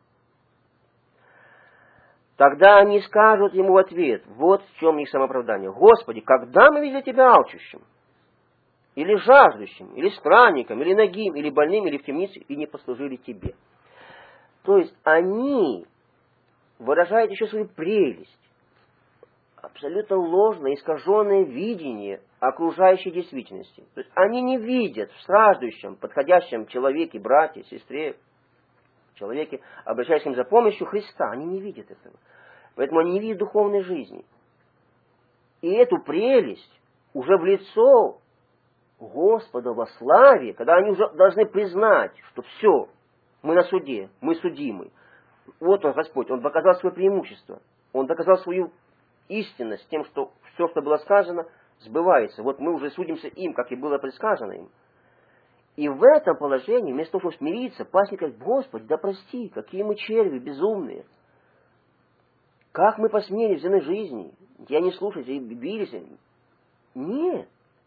Тогда они скажут ему в ответ, вот в чем их самооправдание. Господи, когда мы видели Тебя алчущим, или жаждущим, или странником, или нагим, или больным, или в темнице, и не послужили Тебе. То есть они выражают еще свою прелесть, абсолютно ложное, искаженное видение окружающей действительности. То есть они не видят в страждущем, подходящем человеке, брате, сестре, человеке, обращающемся за помощью Христа. Они не видят этого. Поэтому они не видят духовной жизни. И эту прелесть уже в лицо Господа во славе, когда они уже должны признать, что все, мы на суде, мы судимы. Вот Он, Господь, Он доказал свое преимущество. Он доказал свою истинность тем, что все, что было сказано, сбывается. Вот мы уже судимся им, как и было предсказано им. И в этом положении, вместо того, чтобы смириться, пастырь говорит, Господи, да прости, какие мы черви безумные. Как мы посмели в земной жизни? Я не слушайте, бились. Нет.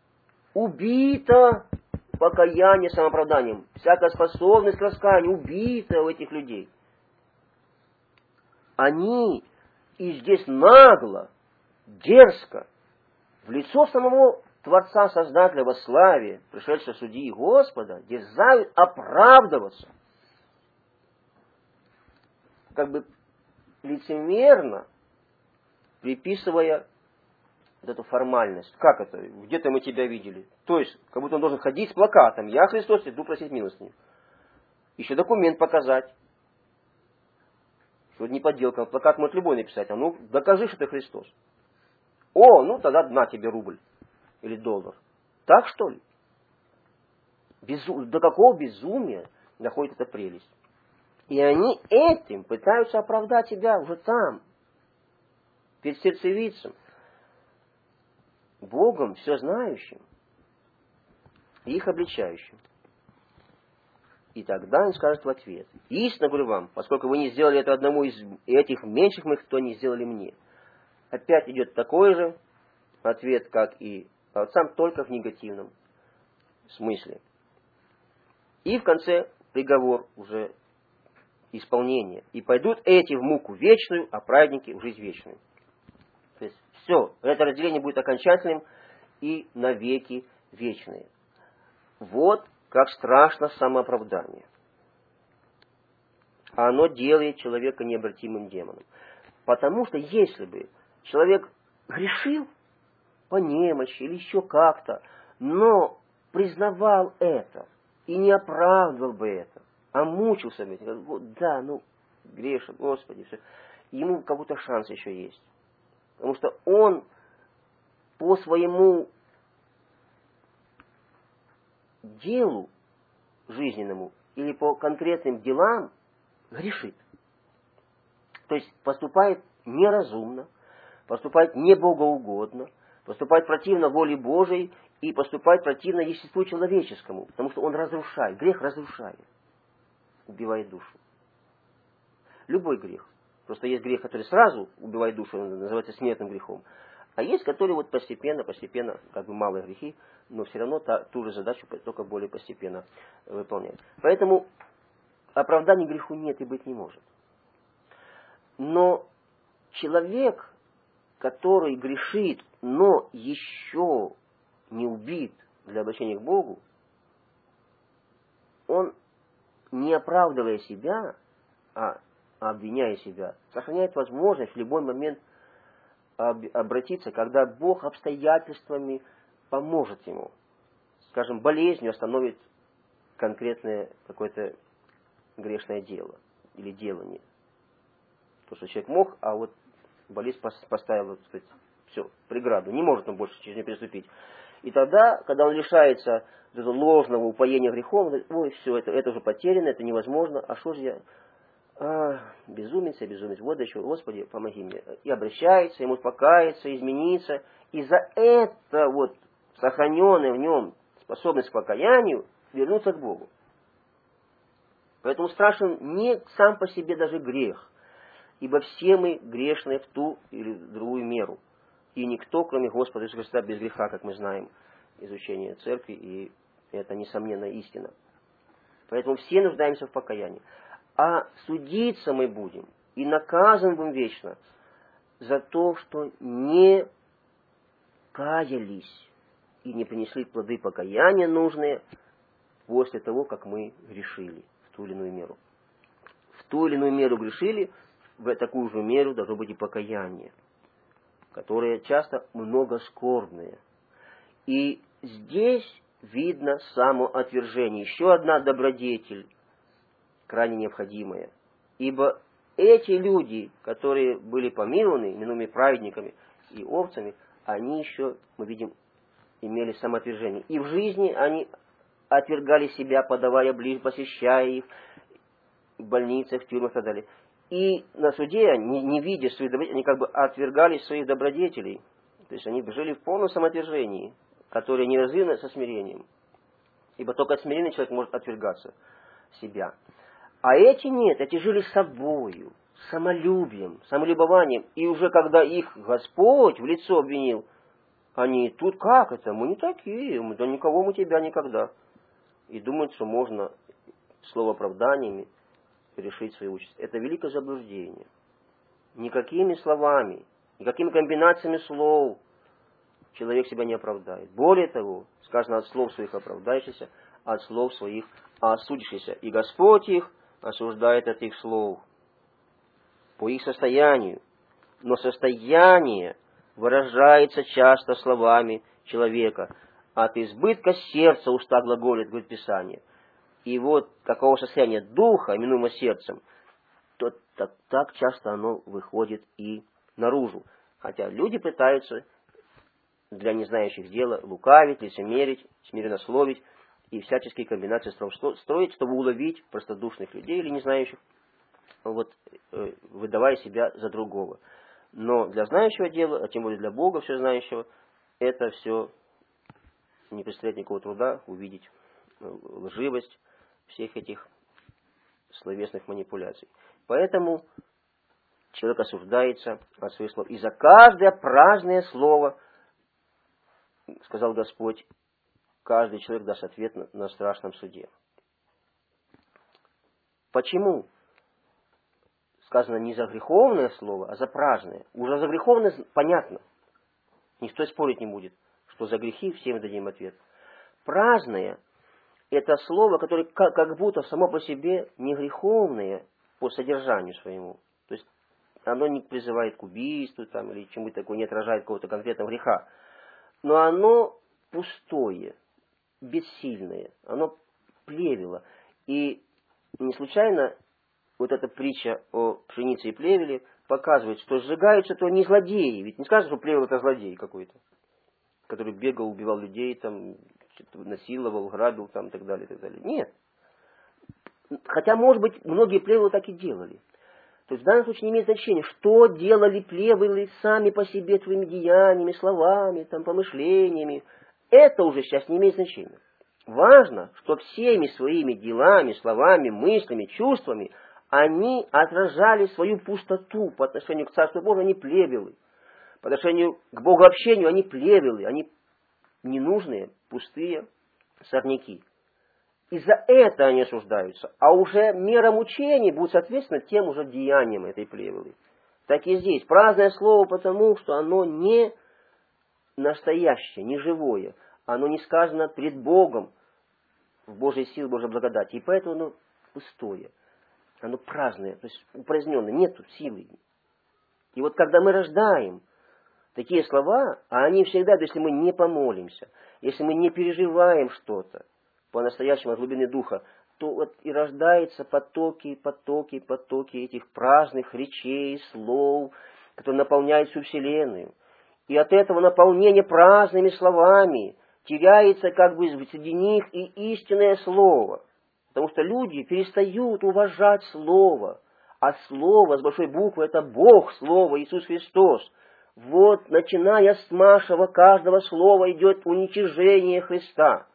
Убито покаяние самооправданием. Всякая способность к раскаянию убита у этих людей. Они и здесь нагло, дерзко, в лицо самого Творца, Создателя во славе, пришедшего судьи Господа, дерзают оправдываться. Как бы лицемерно приписывая вот эту формальность. Как это? Где-то мы тебя видели. То есть, как будто он должен ходить с плакатом. Я Христос, иду просить милостыню. Еще документ показать. Что это не подделка. Плакат может любой написать. А ну, докажи, что ты Христос. О, ну тогда на тебе рубль. Или доллар. Так что ли? До какого безумия доходит эта прелесть? И они этим пытаются оправдать себя уже там, перед сердцевицем, Богом все знающим и их обличающим. И тогда он скажет в ответ, истинно говорю вам, поскольку вы не сделали это одному из этих меньших моих, то не сделали мне. Опять идет такой же ответ, как и отцам, только в негативном смысле. И в конце приговор уже исполнения. И пойдут эти в муку вечную, а праведники в жизнь вечную. То есть все, это разделение будет окончательным и навеки вечные. Вот как страшно самооправдание. А оно делает человека необратимым демоном. Потому что если бы человек грешил по немощи или еще как-то, но признавал это и не оправдывал бы это, а мучился бы, да, грешен, Господи, все, ему как будто шанс еще есть. Потому что он по своему делу жизненному или по конкретным делам грешит. То есть поступает неразумно, поступает небогоугодно, поступает противно воле Божией и поступает противно естеству человеческому, потому что он разрушает, грех разрушает, убивает душу. Любой грех. Просто есть грех, который сразу убивает душу, он называется смертным грехом. А есть, которые вот постепенно, как бы малые грехи, но все равно ту же задачу только более постепенно выполняют. Поэтому оправданий греху нет и быть не может. Но человек, который грешит, но еще не убит для обращения к Богу, он, не оправдывая себя, а обвиняя себя, сохраняет возможность в любой момент обратиться, когда Бог обстоятельствами поможет ему. Скажем, болезнью остановит конкретное какое-то грешное дело или делание. То, что человек мог, а вот болезнь поставила, так сказать, все, преграду. Не может он больше через нее переступить. И тогда, когда он лишается ложного упоения грехом, он говорит: ой, все, это уже потеряно, это невозможно, а что же я... безумец, вот до чего, Господи, помоги мне. И обращается, ему покаяться, измениться. И за это вот сохраненная в нем способность к покаянию вернуться к Богу. Поэтому страшен не сам по себе даже грех, ибо все мы грешны в ту или в другую меру. И никто, кроме Господа Иисуса Христа, без греха, как мы знаем, изучение церкви, и это несомненная истина. Поэтому все нуждаемся в покаянии. А судиться мы будем и наказаны будем вечно за то, что не каялись и не принесли плоды покаяния нужные после того, как мы грешили в ту или иную меру. В ту или иную меру грешили, в такую же меру должно быть и покаяние, которое часто многоскорбное. И здесь видно самоотвержение. Еще одна добродетель, крайне необходимая. Ибо эти люди, которые были помилованы, именуемыми праведниками и овцами, они еще, мы видим, имели самоотвержение. И в жизни они отвергали себя, подавая ближе, посещая их в больницах, в тюрьмах и так далее. И на суде, не видя своих добродетелей, они как бы отвергали своих добродетелей. То есть они жили в полном самоотвержении, которое не развито со смирением. Ибо только смиренный человек может отвергаться себя. А эти нет, эти жили собою, самолюбием, самолюбованием. И уже когда их Господь в лицо обвинил, они тут как это? Мы не такие, да никого мы тебя никогда. И думают, что можно словооправданиями решить свою участь. Это великое заблуждение. Никакими словами, никакими комбинациями слов человек себя не оправдает. Более того, сказано: от слов своих оправдаешься, от слов своих осудишься. И Господь их осуждает от их слов по их состоянию. Но состояние выражается часто словами человека. От избытка сердца уста глаголят, говорит Писание. И вот такого состояния духа, именуемого сердцем, то так часто оно выходит и наружу. Хотя люди пытаются для незнающих дела лукавить, лицемерить, смиреннословить и всяческие комбинации строить, чтобы уловить простодушных людей или не знающих, выдавая себя за другого. Но для знающего дела, а тем более для Бога все знающего, это все не представляет никакого труда увидеть лживость всех этих словесных манипуляций. Поэтому человек осуждается от своих слов. И за каждое праздное слово, сказал Господь, каждый человек даст ответ на страшном суде. Почему? сказано не за греховное слово, а за праздное. Уже за греховное понятно. Никто спорить не будет, что за грехи всем дадим ответ. Праздное – это слово, которое как будто само по себе не греховное по содержанию своему. То есть оно не призывает к убийству там, или чему-то такое, не отражает какого-то конкретного греха. Но оно пустое, бессильное, оно плевело. И не случайно вот эта притча о пшенице и плевеле показывает, что сжигаются то не злодеи. Ведь не скажешь, что плевел это злодей какой-то, который бегал, убивал людей, там, насиловал, грабил там, и так далее, и так далее. Нет. Хотя, может быть, многие плевелы так и делали. То есть в данном случае не имеет значения, что делали плевелы сами по себе твоими деяниями, словами, там, помышлениями. Это уже сейчас не имеет значения. Важно, что всеми своими делами, словами, мыслями, чувствами они отражали свою пустоту по отношению к Царству Божию, они плевелы. По отношению к Богообщению они плевелы, они ненужные, пустые сорняки. И за это они осуждаются. А уже мера мучений будет соответственно тем уже деяниям этой плевелы. Так и здесь. Праздное слово потому, что оно не настоящее, не живое. Оно не сказано пред Богом в Божьей силе, Божьей благодати. И поэтому оно пустое. Оно праздное, то есть упраздненное. Нету силы. И вот когда мы рождаем такие слова, а они всегда, если мы не помолимся, если мы не переживаем что-то по-настоящему от глубины духа, то вот и рождаются потоки этих праздных речей, слов, которые наполняют всю Вселенную. И от этого наполнения праздными словами теряется как бы среди них и истинное слово. Потому что люди перестают уважать слово. А слово с большой буквы это Бог, Слово, Иисус Христос. Вот, начиная с нашего каждого слова идет уничижение Христа.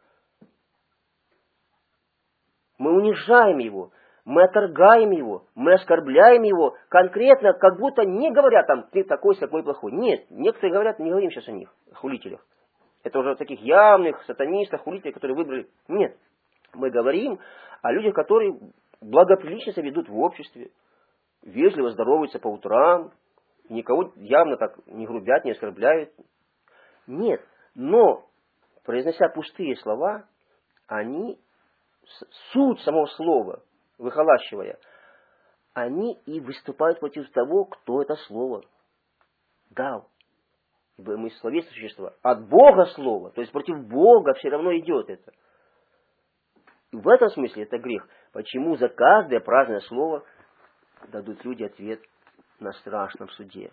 Мы унижаем Его, мы отторгаем Его, мы оскорбляем Его, конкретно, как будто не говоря там, ты такой, такой плохой. Нет, некоторые говорят, не говорим сейчас о них, о хулителях. Это уже таких явных сатанистов, хулителей, которые выбрали. Нет, мы говорим о людях, которые благоприлично себя ведут в обществе, вежливо здороваются по утрам, никого явно так не грубят, не оскорбляют. Нет, но, произнося пустые слова, они суть самого слова, выхолащивая, они и выступают против того, кто это слово дал. Ибо мы словесные существа. От Бога слово, то есть против Бога все равно идет это. И в этом смысле это грех. Почему за каждое праздное слово дадут люди ответ на страшном суде?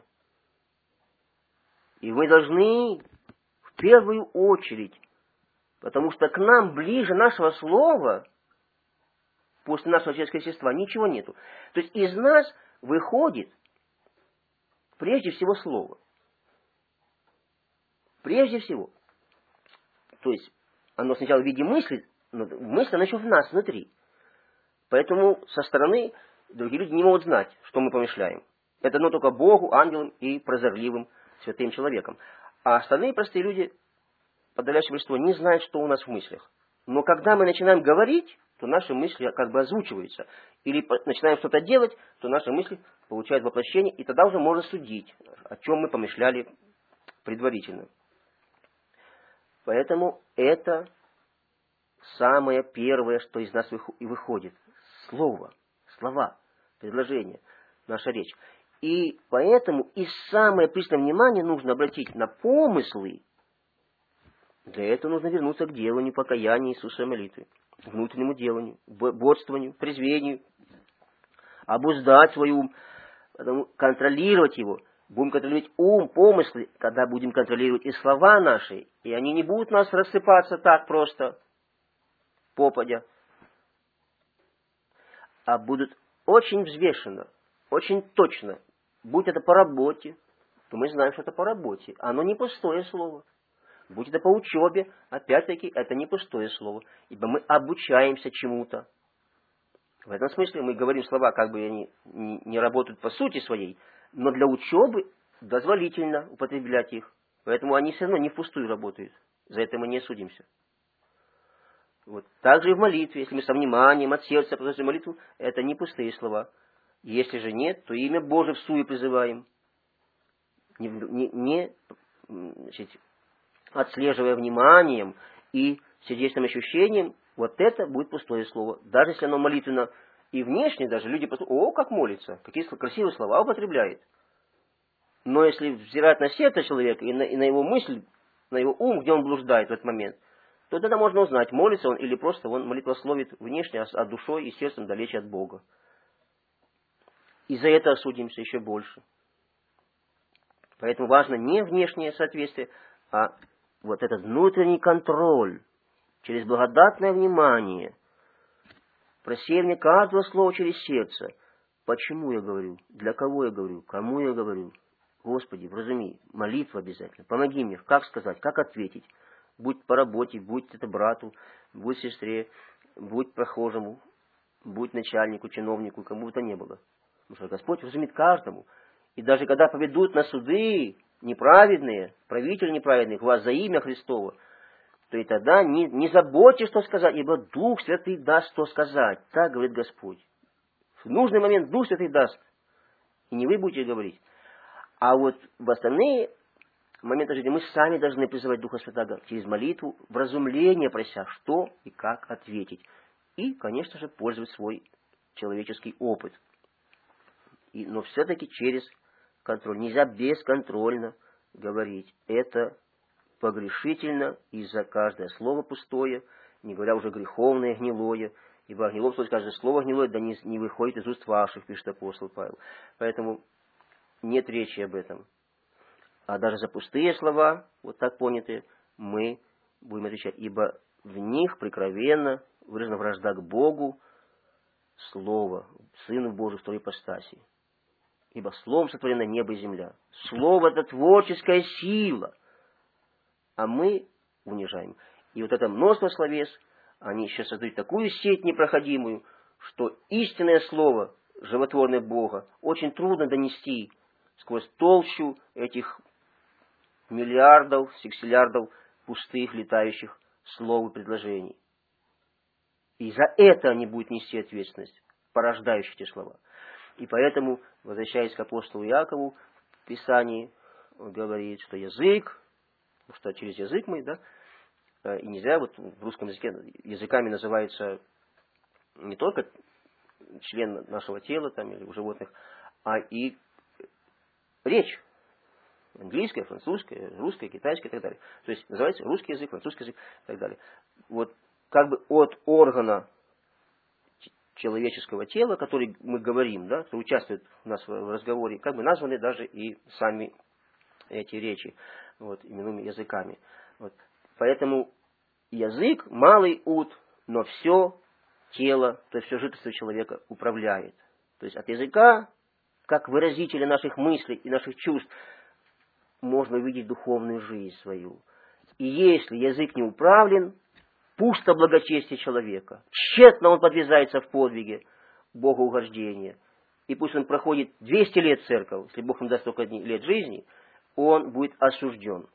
И мы должны в первую очередь, потому что к нам ближе нашего слова, после нашего человеческого естества, ничего нету. То есть из нас выходит прежде всего слово. Прежде всего. То есть оно сначала в виде мысли, но мысль она еще в нас, внутри. Поэтому со стороны другие люди не могут знать, что мы помышляем. Это дано только Богу, ангелам и прозорливым святым человеком. А остальные простые люди, подавляющее большинство, не знают, что у нас в мыслях. Но когда мы начинаем говорить, то наши мысли как бы озвучиваются. Или начинаем что-то делать, то наши мысли получают воплощение, и тогда уже можно судить, о чем мы помышляли предварительно. Поэтому это самое первое, что из нас и выходит. Слово, слова, предложения, наша речь. И поэтому и самое пристальное внимание нужно обратить на помыслы. Для этого нужно вернуться к деланию покаяния Иисуса молитвы, внутреннему деланию, бодствованию, трезвению, обуздать свой ум, контролировать его. Будем контролировать ум, помыслы, когда будем контролировать и слова наши, и они не будут у нас рассыпаться так просто, попадя, а будут очень взвешенно, очень точно. Будь это по работе, то мы знаем, что это по работе. Оно не пустое слово. Будь это по учебе, опять-таки, это не пустое слово. Ибо мы обучаемся чему-то. В этом смысле мы говорим слова, как бы они не работают по сути своей, но для учебы дозволительно употреблять их. Поэтому они все равно не впустую работают. За это мы не судимся. Вот. Также и в молитве, если мы со вниманием от сердца произносим молитву, это не пустые слова. Если же нет, то имя Божие всуе призываем, значит, отслеживая вниманием и сердечным ощущением, вот это будет пустое слово. Даже если оно молитвенно и внешне, даже люди посмотрят, о, как молится, какие красивые слова употребляет. Но если взирать на сердце человека и на его мысль, на его ум, где он блуждает в этот момент, то тогда можно узнать, молится он или просто он молитвословит внешне, а душой и сердцем далече от Бога. И за это осудимся еще больше. Поэтому важно не внешнее соответствие, а вот этот внутренний контроль, через благодатное внимание, просеивание каждого слова через сердце. Почему я говорю? Для кого я говорю? Кому я говорю? Господи, вразуми, молитва обязательно. Помоги мне, как сказать, как ответить. Будь по работе, будь это брату, будь сестре, будь прохожему, будь начальнику, чиновнику, кому бы то ни было. Потому что Господь вразумит каждому. И даже когда поведут на суды неправедные, правители неправедных, вас за имя Христово, то и тогда не заботьтесь, что сказать, ибо Дух Святый даст, что сказать. Так говорит Господь. В нужный момент Дух Святый даст. И не вы будете говорить. А вот в остальные моменты жизни мы сами должны призывать Духа Святого через молитву, вразумление прося, что и как ответить. И, конечно же, пользовать свой человеческий опыт. Но все-таки через контроль. Нельзя бесконтрольно говорить. Это погрешительно, и за каждое слово пустое, не говоря уже греховное, гнилое, ибо гнилом слове каждое слово гнилое, да не выходит из уст ваших, пишет апостол Павел. Поэтому нет речи об этом. А даже за пустые слова, вот так понятые, мы будем отвечать, ибо в них прикровенно выражена вражда к Богу, Слово, Сыну Божию второй ипостаси. Ибо Словом сотворено небо и земля. Слово — это творческая сила. А мы унижаем. И вот это множество словес, они сейчас создают такую сеть непроходимую, что истинное слово, животворное Бога, очень трудно донести сквозь толщу этих миллиардов, сексиллиардов пустых, летающих слов и предложений. И за это они будут нести ответственность, порождающие эти слова. И поэтому, возвращаясь к апостолу Иакову, в Писании он говорит, что язык, потому что через язык мы, да, и нельзя, вот в русском языке языками называется не только член нашего тела там, или у животных, а и речь. Английская, французская, русская, китайская и так далее. То есть называется русский язык, французский язык и так далее. Вот как бы от органа человеческого тела, который мы говорим, да, который участвует у нас в разговоре, как бы названы даже и сами эти речи, вот, именуемыми языками. Вот. Поэтому язык малый ут, но все тело, то есть все жительство человека управляет. То есть от языка, как выразителя наших мыслей и наших чувств, можно увидеть духовную жизнь свою. И если язык не управлен, пусто благочестие человека. Тщетно он подвязается в подвиге богоугождения. И пусть он проходит 200 лет в церковь, если Бог ему даст столько лет жизни, он будет осужден.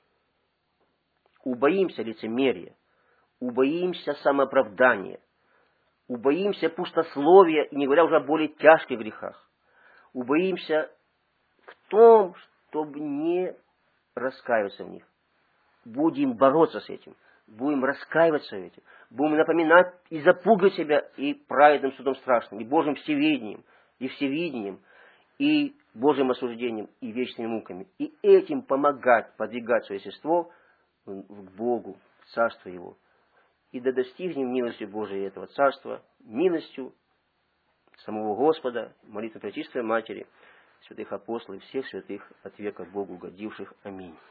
Убоимся лицемерия, убоимся самооправдания, убоимся пустословия, и не говоря уже о более тяжких грехах. Убоимся в том, чтобы не раскаиваться в них. Будем бороться с этим. Будем раскаиваться в этим. Будем напоминать и запугивать себя и праведным судом страшным, и Божьим всеведением, и Божьим осуждением, и вечными муками. И этим помогать, подвигать свое естество к Богу, в Царство Его. И да достигнем милостью Божией этого Царства, милостью самого Господа, молитвы Пречистой Матери, святых апостолов и всех святых от века Богу угодивших. Аминь.